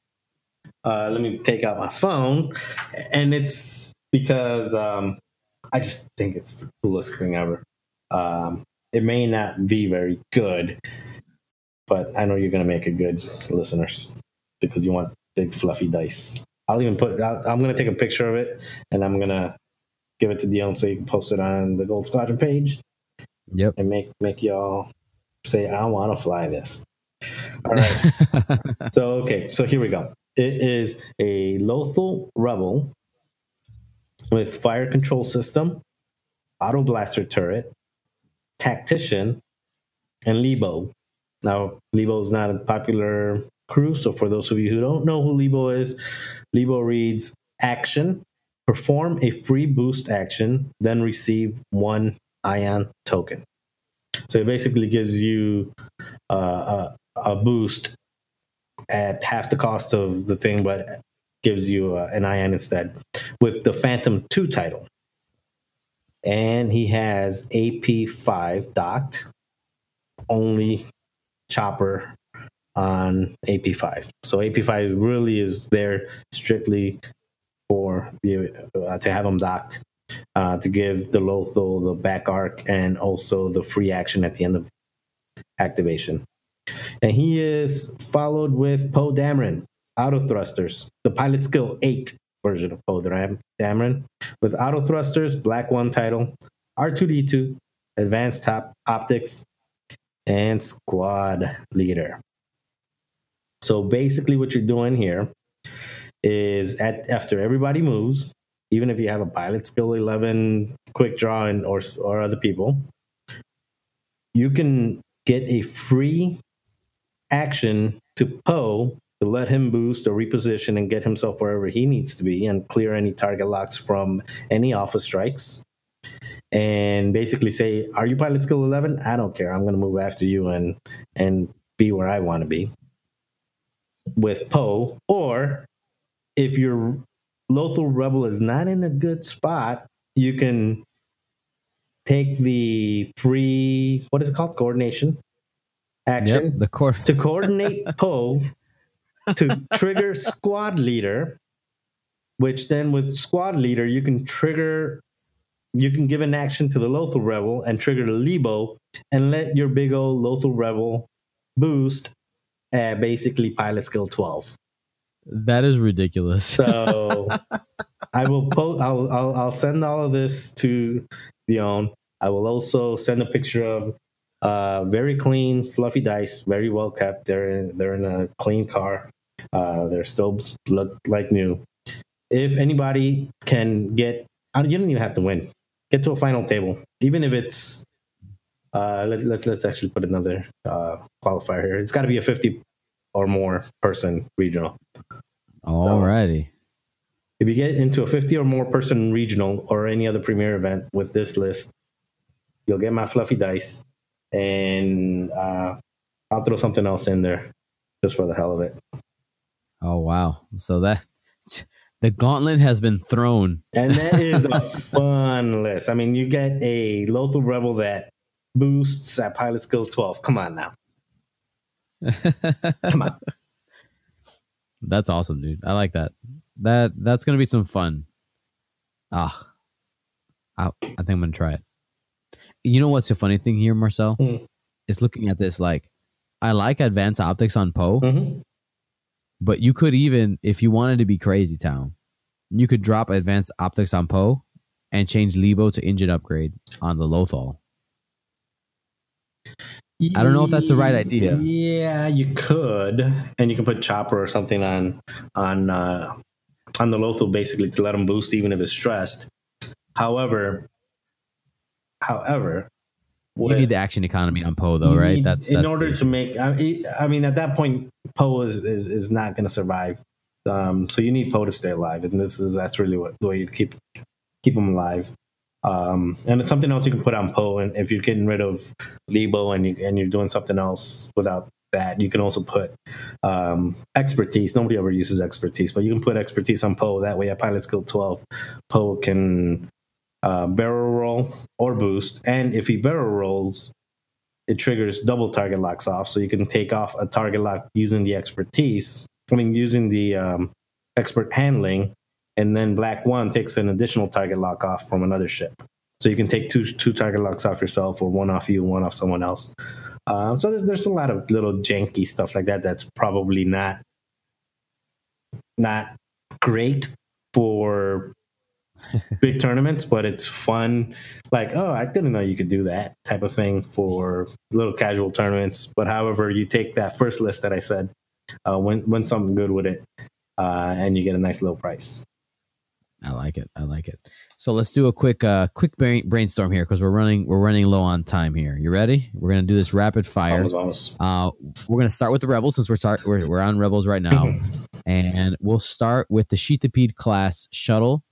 Let me take out my phone, and it's because I just think it's the coolest thing ever. It may not be very good, but I know you're going to make a good listeners because you want big fluffy dice. I'll even I'm going to take a picture of it, and I'm going to give it to Dion so you can post it on the Gold Squadron page. Yep. And make y'all say, I want to fly this. All right. So here we go. It is a Lothal Rebel with fire control system, auto blaster turret, tactician, and Lebo. Now, Lebo is not a popular crew, so for those of you who don't know who Lebo is, Lebo reads action, perform a free boost action, then receive 1 ion token. So it basically gives you a boost at half the cost of the thing, but gives you an ion instead with the Phantom 2 title. And he has AP5 docked, only chopper on AP5. So AP5 really is there strictly for to have him docked, to give the Lothal the back arc and also the free action at the end of activation. And he is followed with Poe Dameron, auto thrusters, the pilot skill 8 version of Poe Dameron, with auto thrusters, Black 1 title, R2D2, advanced top optics, and squad leader. So basically what you're doing here is after everybody moves, even if you have a pilot skill 11 quick draw or other people, you can get a free action to Poe to let him boost or reposition and get himself wherever he needs to be and clear any target locks from any alpha strikes. And basically say, are you pilot skill 11? I don't care. I'm going to move after you and be where I want to be with Poe. Or if your Lothal Rebel is not in a good spot, you can take the free, what is it called? Coordination action to coordinate Poe to trigger squad leader, which then with squad leader, you can give an action to the Lothal Rebel and trigger the Lebo and let your big old Lothal Rebel boost at basically pilot skill 12. That is ridiculous. So I will I'll send all of this to Dion. I will also send a picture of very clean, fluffy dice, very well kept. They're in a clean car. They're still look like new. If anybody can get, you don't even have to win. get to a final table, even if it's let's actually put another qualifier here. It's got to be a 50 or more person regional. Alrighty. If you get into a 50 or more person regional or any other premier event with this list, you'll get my fluffy dice, and I'll throw something else in there just for the hell of it. Oh wow! So that the gauntlet has been thrown, and that is a fun list. I mean, you get a Lothal Rebel that boosts at pilot skill 12. Come on now. Come on. That's awesome, dude. I like that. That's gonna be some fun. I think I'm gonna try it. You know what's the funny thing here, Marcel? Is looking at this like I like advanced optics on Poe, but you could even, if you wanted to be crazy town, you could drop advanced optics on Poe and change Lebo to engine upgrade on the Lothal. I don't know if that's the right idea. Yeah, you could, and you can put Chopper or something on the Lothal basically to let him boost even if it's stressed. However, you need the action economy on Poe though, right? That's in order to make. I mean, at that point, Poe is not going to survive. So you need Poe to stay alive, and that's really the way you keep him alive. And it's something else you can put on Poe, and if you're getting rid of Lebo and you're doing something else without that, you can also put expertise. Nobody ever uses expertise, but you can put expertise on Poe. That way, at pilot skill 12, Poe can barrel roll or boost, and if he barrel rolls, it triggers double target locks off, so you can take off a target lock using the expertise. Using the expert handling. And then Black One takes an additional target lock off from another ship. So you can take two target locks off yourself, or one off you, one off someone else. So there's a lot of little janky stuff like that that's probably not great for big tournaments, but it's fun. Like, oh, I didn't know you could do that type of thing for little casual tournaments. But however, you take that first list that I said, win something good with it, and you get a nice low price. I like it. So let's do a quick brainstorm here because we're running low on time here. You ready? We're gonna do this rapid fire. Vamos. We're gonna start with the Rebels since we're on Rebels right now, and we'll start with the Sheathipede class shuttle.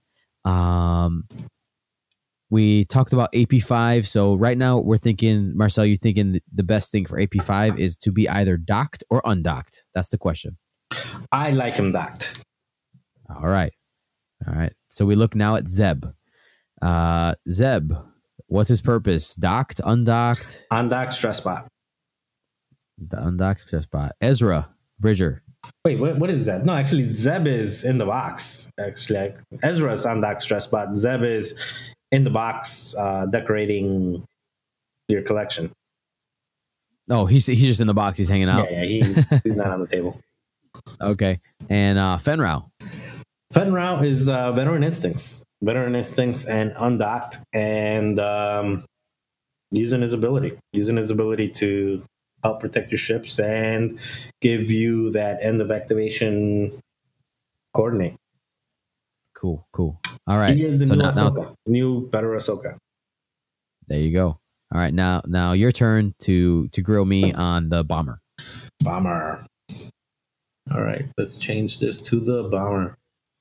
We talked about AP5, so right now we're thinking, Marcel, you're thinking the best thing for AP5 is to be either docked or undocked. That's the question. I like him docked. All right. So we look now at Zeb. Zeb, what's his purpose? Docked, undocked? Undocked stress spot. The undocked stress spot. Ezra Bridger. Wait, what is that? No, actually, Zeb is in the box. Actually, Ezra's undocked stress spot. Zeb is in the box, decorating your collection. Oh, he's just in the box. He's hanging out. Yeah, he's not on the table. Okay, and Fenrau. Fenrau is Veteran Instincts and undocked, and using his ability to help protect your ships and give you that end of activation coordinate. Cool. All right. He is the new Ahsoka. New, better Ahsoka. There you go. All right. Now your turn to grill me on the bomber. Bomber. All right. Let's change this to the bomber.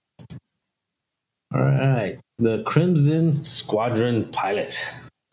All right. The Crimson Squadron pilot.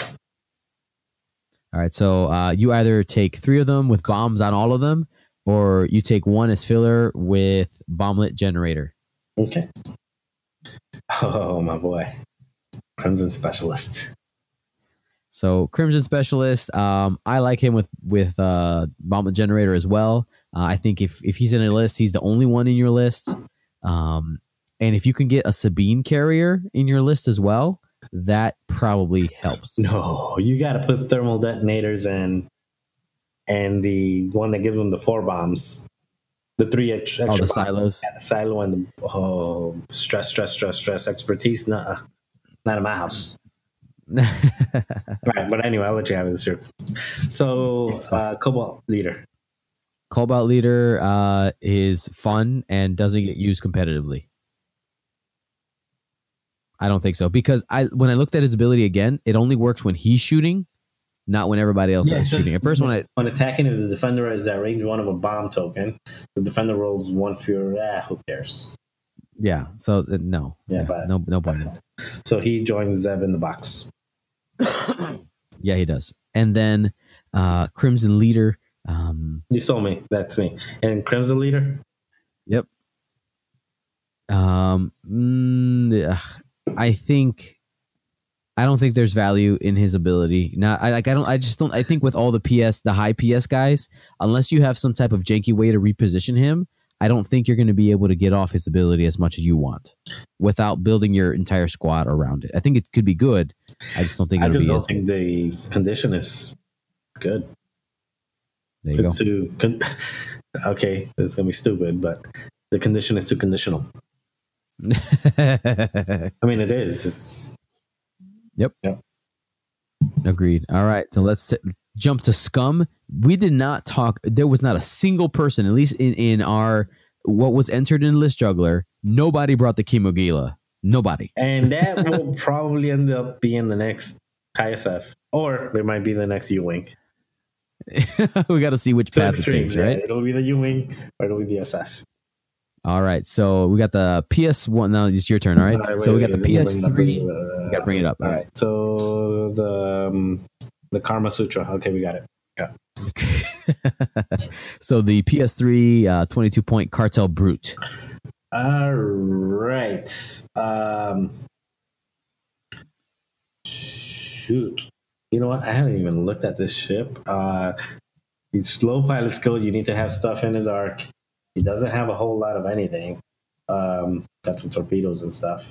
All right. So you either take 3 of them with bombs on all of them, or you take 1 as filler with bomblet generator. Okay. Oh, my boy. Crimson Specialist. So Crimson Specialist, I like him with bomblet generator as well. I think if he's in a list, he's the only one in your list. And if you can get a Sabine carrier in your list as well, that probably helps. No, you got to put thermal detonators and the one that gives them the 4 bombs. The 3 extra the bombs. silos. Yeah, the silo and the stress expertise. Nah, not in my house. Right, but anyway, I'll let you have it this year. So, Cobalt Leader. Cobalt Leader is fun and doesn't get used competitively. I don't think so, because when I looked at his ability again, it only works when he's shooting, not when everybody else is shooting. At first, when attacking, if the defender is at range 1 of a bomb token, the defender rolls 1 for your, who cares? Yeah. So no. Yeah, no point. So he joins Zeb in the box. Yeah, he does. And then Crimson Leader. You sold me. That's me. And Crimson Leader. Yep. I don't think there's value in his ability. Now, I think with all the high PS guys, unless you have some type of janky way to reposition him, I don't think you're going to be able to get off his ability as much as you want without building your entire squad around it. I think it could be good. I just don't think it'll be. I just don't think the condition is good. There you go. Okay, it's going to be stupid, but the condition is too conditional. I mean, it is. It's. Yep. Agreed. All right. So let's jump to Scum. We did not talk. There was not a single person, at least in our what was entered in List Juggler. Nobody brought the Kimogila. Nobody. And that will probably end up being the next ISF, or it might be the next U-Wing. We got to see which path it takes, right? It'll be the U-Wing or it'll be the SF. All right. So we got the PS1. Now it's your turn. All right. So we got the PS3. We got to bring it up. All right. So the Karma Sutra. Okay, we got it. Yeah. So the PS3 22-point Cartel Brute. All right. Shoot. You know what? I haven't even looked at this ship. He's low pilot skill. You need to have stuff in his arc. He doesn't have a whole lot of anything. Got some torpedoes and stuff.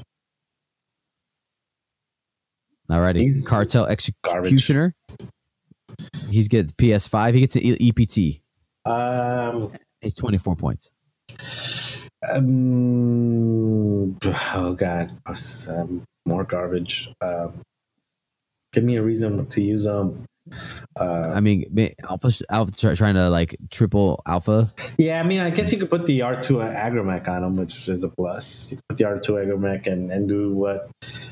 Alrighty. Cartel Executioner. He's get PS5. He gets an EPT. He's 24 points. Oh God, more garbage. Give me a reason to use them. I mean, alpha trying to like triple alpha. Yeah, I mean, I guess you could put the R2 agromech on him, which is a plus. You could put the R2 agromech and do what?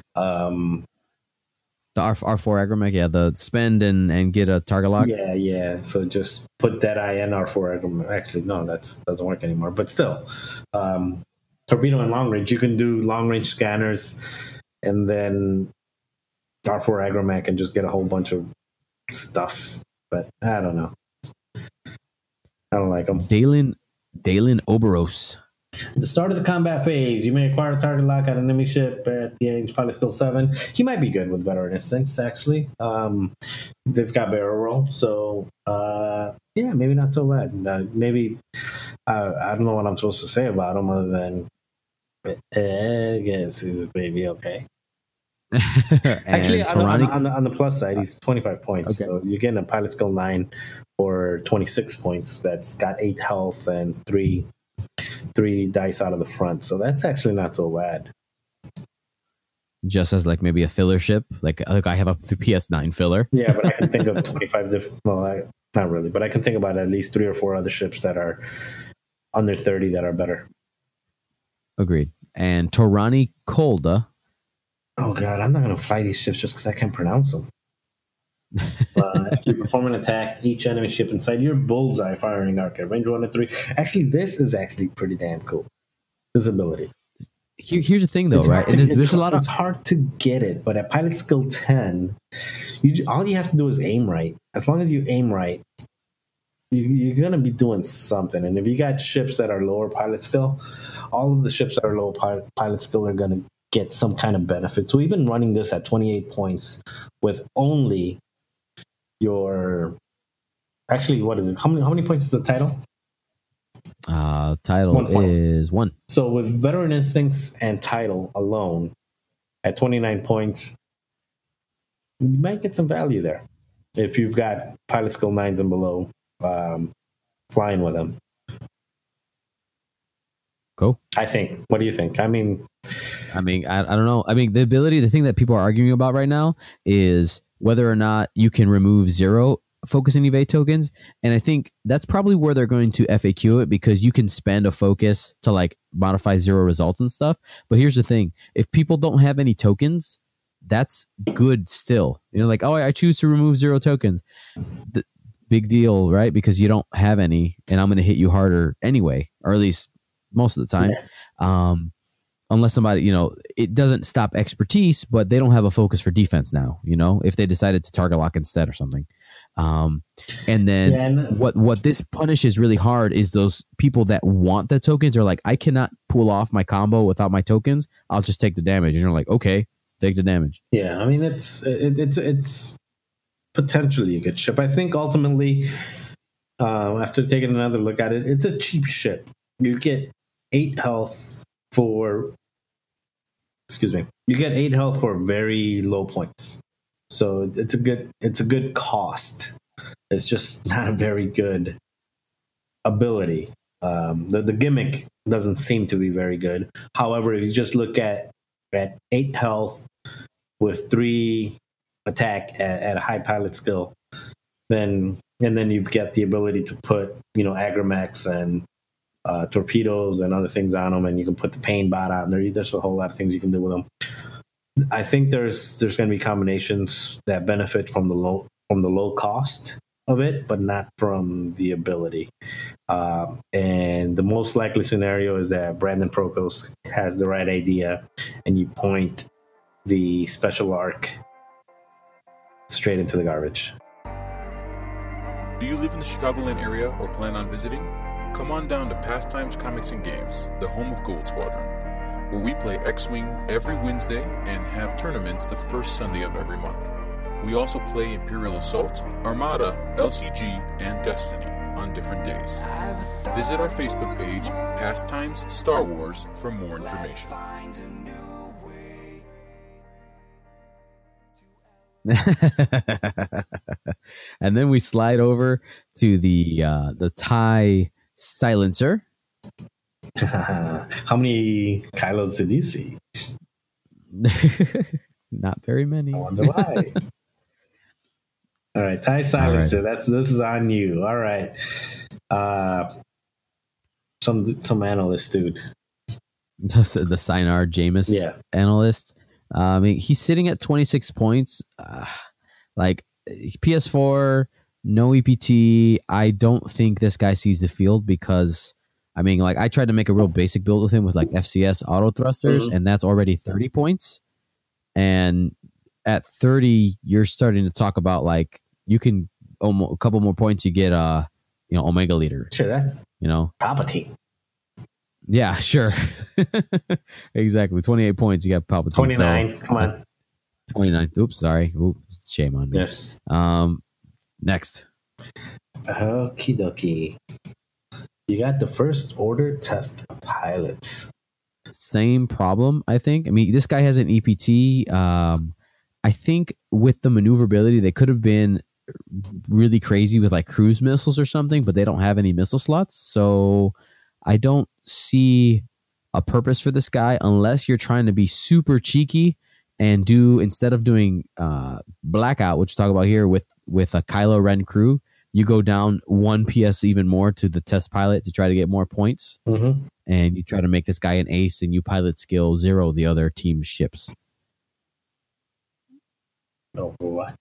The R4 agromech, yeah, the spend and get a target lock. Yeah. So just put Deadeye and R4 agromech. Actually, no, that doesn't work anymore. But still, torpedo and long range. You can do long range scanners, and then R4 agromech and just get a whole bunch of stuff. But I don't know. I don't like them. Dalen Oberos. At the start of the combat phase, you may acquire a target lock on an enemy ship at the age pilot skill 7. He might be good with veteran instincts, actually. They've got barrel roll, so yeah, maybe not so bad. Maybe I don't know what I'm supposed to say about him other than I guess he's maybe okay. Actually, on the plus side, he's 25 points. Okay. So you're getting a pilot skill 9 or 26 points. That's got 8 health and 3 dice out of the front. So that's actually not so bad. Just as like maybe a filler ship, like I have a PS9 filler. Yeah, but I can think of 25 different. Well, not really, but I can think about at least 3 or 4 other ships that are under 30 that are better. Agreed. And Torani Kolda. Oh God, I'm not going to fly these ships just because I can't pronounce them. After you perform an attack, each enemy ship inside your bullseye firing arc at range 1 to 3. Actually, this is actually pretty damn cool. This ability. Here's the thing, though, right? There's a lot of. It's hard to get it, but at pilot skill 10, all you have to do is aim right. As long as you aim right, you're going to be doing something. And if you got ships that are lower pilot skill, all of the ships that are low pilot skill are going to get some kind of benefit. So even running this at 28 points with only your, actually, what is it? How many points is the title? Title is 1. So with veteran instincts and title alone, at 29 points, you might get some value there if you've got pilot skill 9s and below flying with them. Cool. I think. What do you think? I mean, I don't know. I mean, the thing that people are arguing about right now is whether or not you can remove 0 focus and evade tokens, and I think that's probably where they're going to FAQ it, because you can spend a focus to like modify 0 results and stuff. But here's the thing: if people don't have any tokens, that's good still. Like, oh, I choose to remove 0 tokens. Big deal, right? Because you don't have any, and I'm going to hit you harder anyway, or at least most of the time. Yeah. Unless somebody, it doesn't stop expertise, but they don't have a focus for defense now, if they decided to target lock instead or something. And then what this punishes really hard is those people that want the tokens are like, I cannot pull off my combo without my tokens. I'll just take the damage. And you're like, okay, take the damage. Yeah, I mean, it's potentially a good ship. I think ultimately, after taking another look at it, it's a cheap ship. You get 8 health for very low points. So it's a good cost. It's just not a very good ability. The gimmick doesn't seem to be very good. However, if you just look at 8 health with 3 attack at a high pilot skill, then you get the ability to put Agramax and torpedoes and other things on them, and you can put the pain bot on there. There's a whole lot of things you can do with them. I think there's going to be combinations that benefit from the low cost of it, but not from the ability. And the most likely scenario is that Brandon Prokos has the right idea, and you point the special arc straight into the garbage. Do you live in the Chicagoland area or plan on visiting? Come on down to Pastimes Comics and Games, the home of Gold Squadron, where we play X-Wing every Wednesday and have tournaments the first Sunday of every month. We also play Imperial Assault, Armada, LCG, and Destiny on different days. Visit our Facebook page, Pastimes Star Wars, for more information. And then we slide over to the TIE Silencer. How many Kylos did you see? Not very many. I wonder why. All right, TIE Silencer. Right. This is on you. All right. Some analyst dude. The Sinar Jameis analyst. I mean, he's sitting at 26 points. Like PS4, no EPT. I don't think this guy sees the field because, I mean, like I tried to make a real basic build with him with like FCS auto thrusters, and that's already 30 points. And at 30, you're starting to talk about like you can a couple more points. You get Omega Leader. Sure, that's Palpatine. Yeah, sure. Exactly. 28 points. You got Palpatine. 29. Come on. 29. Oops, sorry. Oops, shame on me. Yes. Next. Okie dokie. You got the First Order test pilots. Same problem, I think. I mean, this guy has an EPT. I think with the maneuverability, they could have been really crazy with like cruise missiles or something, but they don't have any missile slots. So I don't see a purpose for this guy unless you're trying to be super cheeky and instead of doing Blackout, which we'll talk about here with a Kylo Ren crew, you go down 1 PS even more to the test pilot to try to get more points. Mm-hmm. And you try to make this guy an ace and you pilot skill 0 the other team's ships. Oh, what?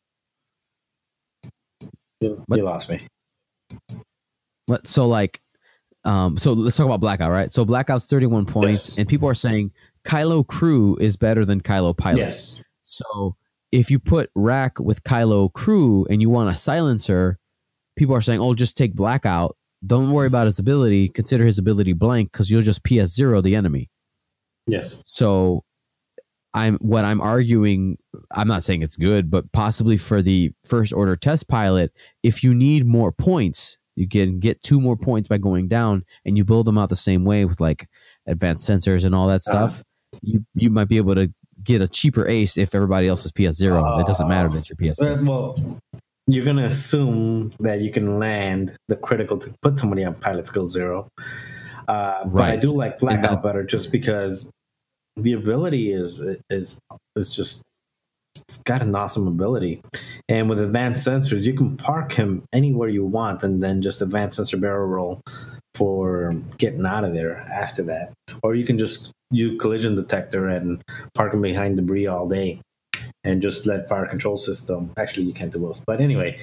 You lost me. What? So like, so let's talk about Blackout, right? So Blackout's 31 points, and people are saying Kylo Crew is better than Kylo Pilot. Yes. So if you put Rack with Kylo Crew and you want a silencer, people are saying, oh, just take Blackout. Don't worry about his ability. Consider his ability blank because you'll just PS0 the enemy. Yes. So I'm arguing, I'm not saying it's good, but possibly for the First Order test pilot, if you need more points, you can get 2 more points by going down, and you build them out the same way with like advanced sensors and all that stuff. You might be able to get a cheaper ace if everybody else is PS0. It doesn't matter that you're PS6. Well, you're going to assume that you can land the critical to put somebody on pilot skill 0. Right. But I do like Blackout better just because the ability is just, it's got an awesome ability. And with advanced sensors, you can park him anywhere you want and then just advanced sensor barrel roll for getting out of there after that. Or you can just use collision detector and park him behind debris all day and just let fire control system. Actually, you can't do both. But anyway,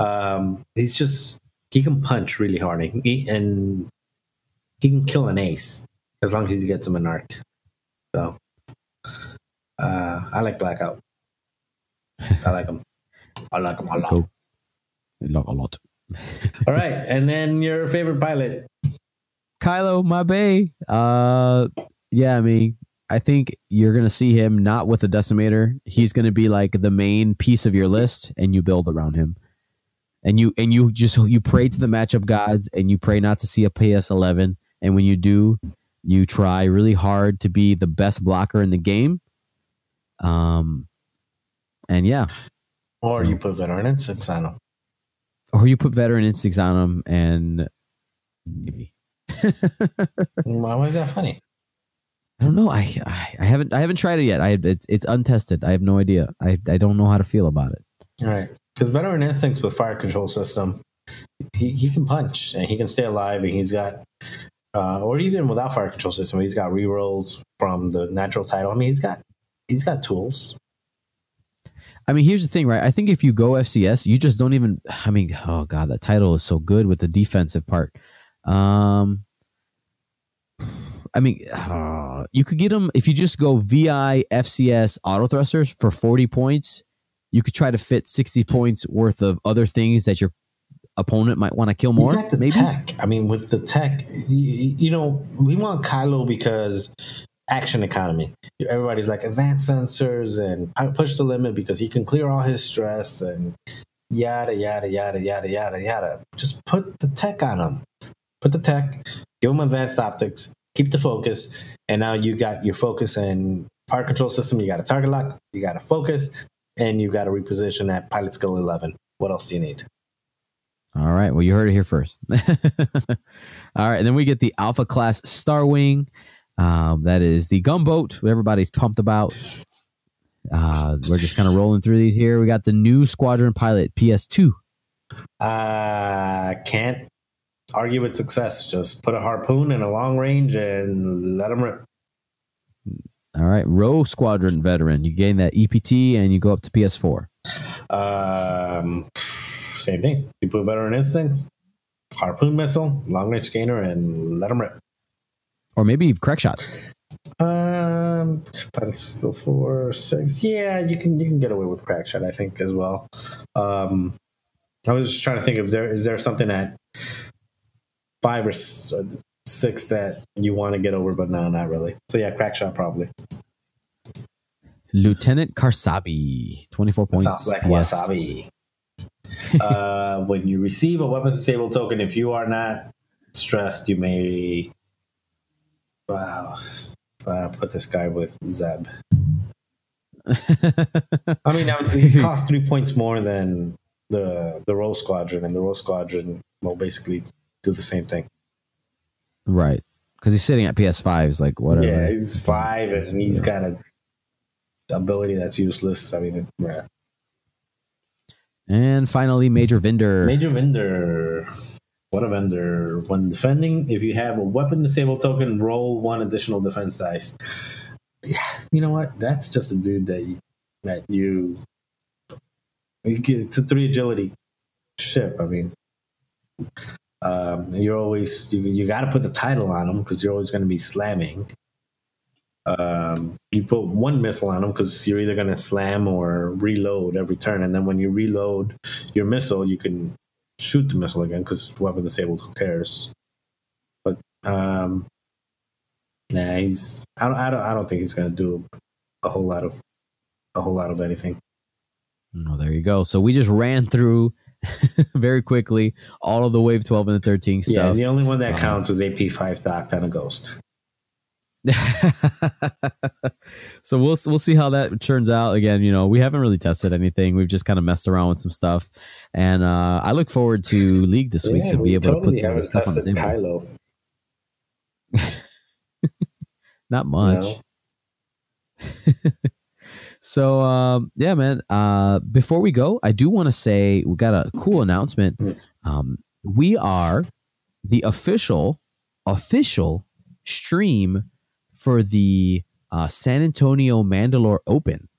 he can punch really hard and he can kill an ace as long as he gets him an arc. So I like Blackout. I like him. I like him a lot. Cool. I like a lot. All right, and then your favorite pilot, Kylo, my bae. Yeah, I mean, I think you're gonna see him not with a decimator. He's gonna be like the main piece of your list, and you build around him. And you pray to the matchup gods, and you pray not to see a PS11. And when you do, you try really hard to be the best blocker in the game. And yeah. or you put Veteran Instincts on him. Or you put Veteran Instincts on him, and maybe. Why is that funny? I don't know. I haven't tried it yet. It's untested. I have no idea. I don't know how to feel about it. All right, because Veteran Instincts with fire control system, he can punch and he can stay alive, and he's got, or even without fire control system, he's got rerolls from the natural title. I mean, he's got tools. I mean, here's the thing, right? I think if you go FCS, you just don't even. I mean, oh god, that title is so good with the defensive part. I mean, you could get them if you just go VI FCS auto thrusters for 40 points. You could try to fit 60 points worth of other things that your opponent might want to kill more. You got the maybe tech. I mean, with the tech, you know, we want Kylo because action economy. Everybody's like advanced sensors and push the limit because he can clear all his stress and yada yada yada yada yada yada. Just put the tech on him. Put the tech. Give him advanced optics. Keep the focus, and now you got your focus and fire control system. You got a target lock. You got a focus, and you got to reposition at pilot skill 11. What else do you need? All right. Well, you heard it here first. All right. And then we get the Alpha Class Star Wing. That is the gunboat who everybody's pumped about. We're just kind of rolling through these here. We got the new Squadron Pilot PS2. Can't argue with success. Just put a harpoon in a long range and let them rip. All right. Row Squadron Veteran. You gain that EPT and you go up to PS4. Same thing. You put Veteran Instinct, harpoon missile, long range scanner, and let them rip. Or maybe crack shot. 4, 6. Yeah, you can get away with crack shot, I think, as well. I was just trying to think if is there something at 5 or 6 that you want to get over, but no, not really. So yeah, crack shot probably. Lieutenant Karsabi, 24 points. Sounds like PS. wasabi. When you receive a weapons disabled token, if you are not stressed, you may put this guy with Zeb. I mean, it costs 3 points more than the Roll Squadron, and the Roll Squadron will basically do the same thing. Right. Because he's sitting at PS5. Is like, whatever. Yeah, he's 5, and he's got an ability that's useless. I mean, yeah. And finally, Major Vendor. Major Vendor. What a vendor. When defending, if you have a weapon disabled token, roll 1 additional defense dice. Yeah, you know what? That's just a dude that you it's a 3 agility ship. I mean, you're always you got to put the title on them because you're always going to be slamming. You put 1 missile on them because you're either going to slam or reload every turn, and then when you reload your missile, you can shoot the missile again because weapon disabled. Who cares? But nah, I don't think he's going to do a whole lot of anything. Oh, there you go. So we just ran through very quickly all of the Wave 12 and the 13 stuff. Yeah, the only one that counts is AP5 docked on a Ghost. So we'll see how that turns out. Again, you know, we haven't really tested anything. We've just kind of messed around with some stuff, and I look forward to League this week to be able to put some stuff on the table. Kylo. Not much. No. So yeah, man. Before we go, I do want to say we got a cool announcement. We are the official stream for the San Antonio Mandalore Open.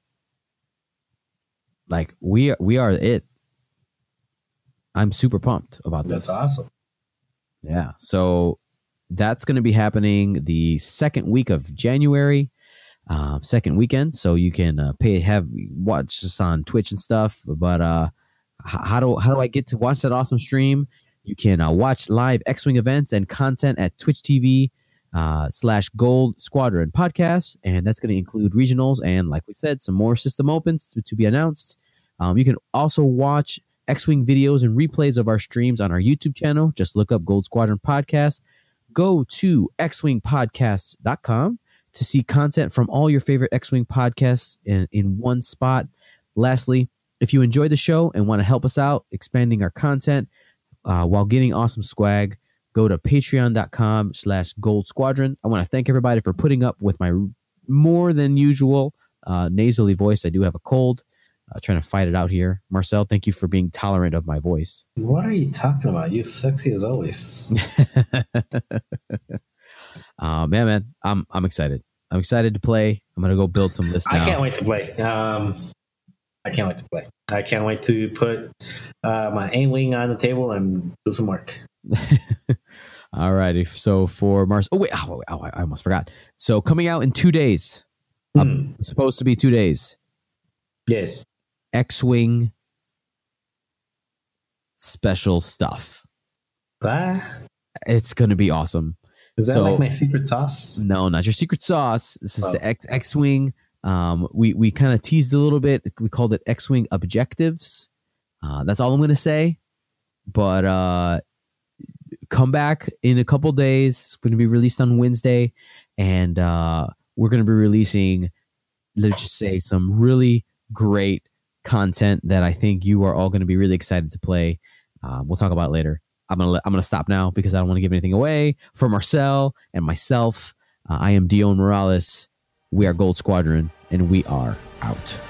Like we are it. I'm super pumped about this. That's awesome. Yeah. So that's going to be happening the second week of January, second weekend. So you can watch us on Twitch and stuff. But how do I get to watch that awesome stream? You can watch live X-Wing events and content at Twitch TV /Gold Squadron podcast, and that's going to include regionals and, like we said, some more system opens to be announced. You can also watch X-Wing videos and replays of our streams on our YouTube channel. Just look up Gold Squadron Podcast. Go to xwingpodcast.com to see content from all your favorite X-Wing podcasts in one spot. Lastly, if you enjoyed the show and want to help us out expanding our content while getting awesome swag, go to patreon.com/Gold Squadron. I want to thank everybody for putting up with my more than usual nasally voice. I do have a cold. Trying to fight it out here. Marcel, thank you for being tolerant of my voice. What are you talking about? You sexy as always. Man, I'm excited. I'm excited to play. I'm gonna go build some lists now. I can't wait to play. I can't wait to put my A-Wing on the table and do some work. All righty. So for Mars, I almost forgot. So coming out in 2 days. It's supposed to be 2 days. Yes. X-Wing special stuff. It's gonna be awesome. Is that like my secret sauce? No, not your secret sauce. This is the X-Wing. We kind of teased a little bit. We called it X-Wing objectives. That's all I'm gonna say. But come back in a couple days. It's going to be released on Wednesday, and we're going to be releasing, let's just say, some really great content that I think you are all going to be really excited to play. We'll talk about it later. I'm gonna stop now because I don't want to give anything away. For Marcel and myself, I am Dion Morales. We are Gold Squadron, and we are out.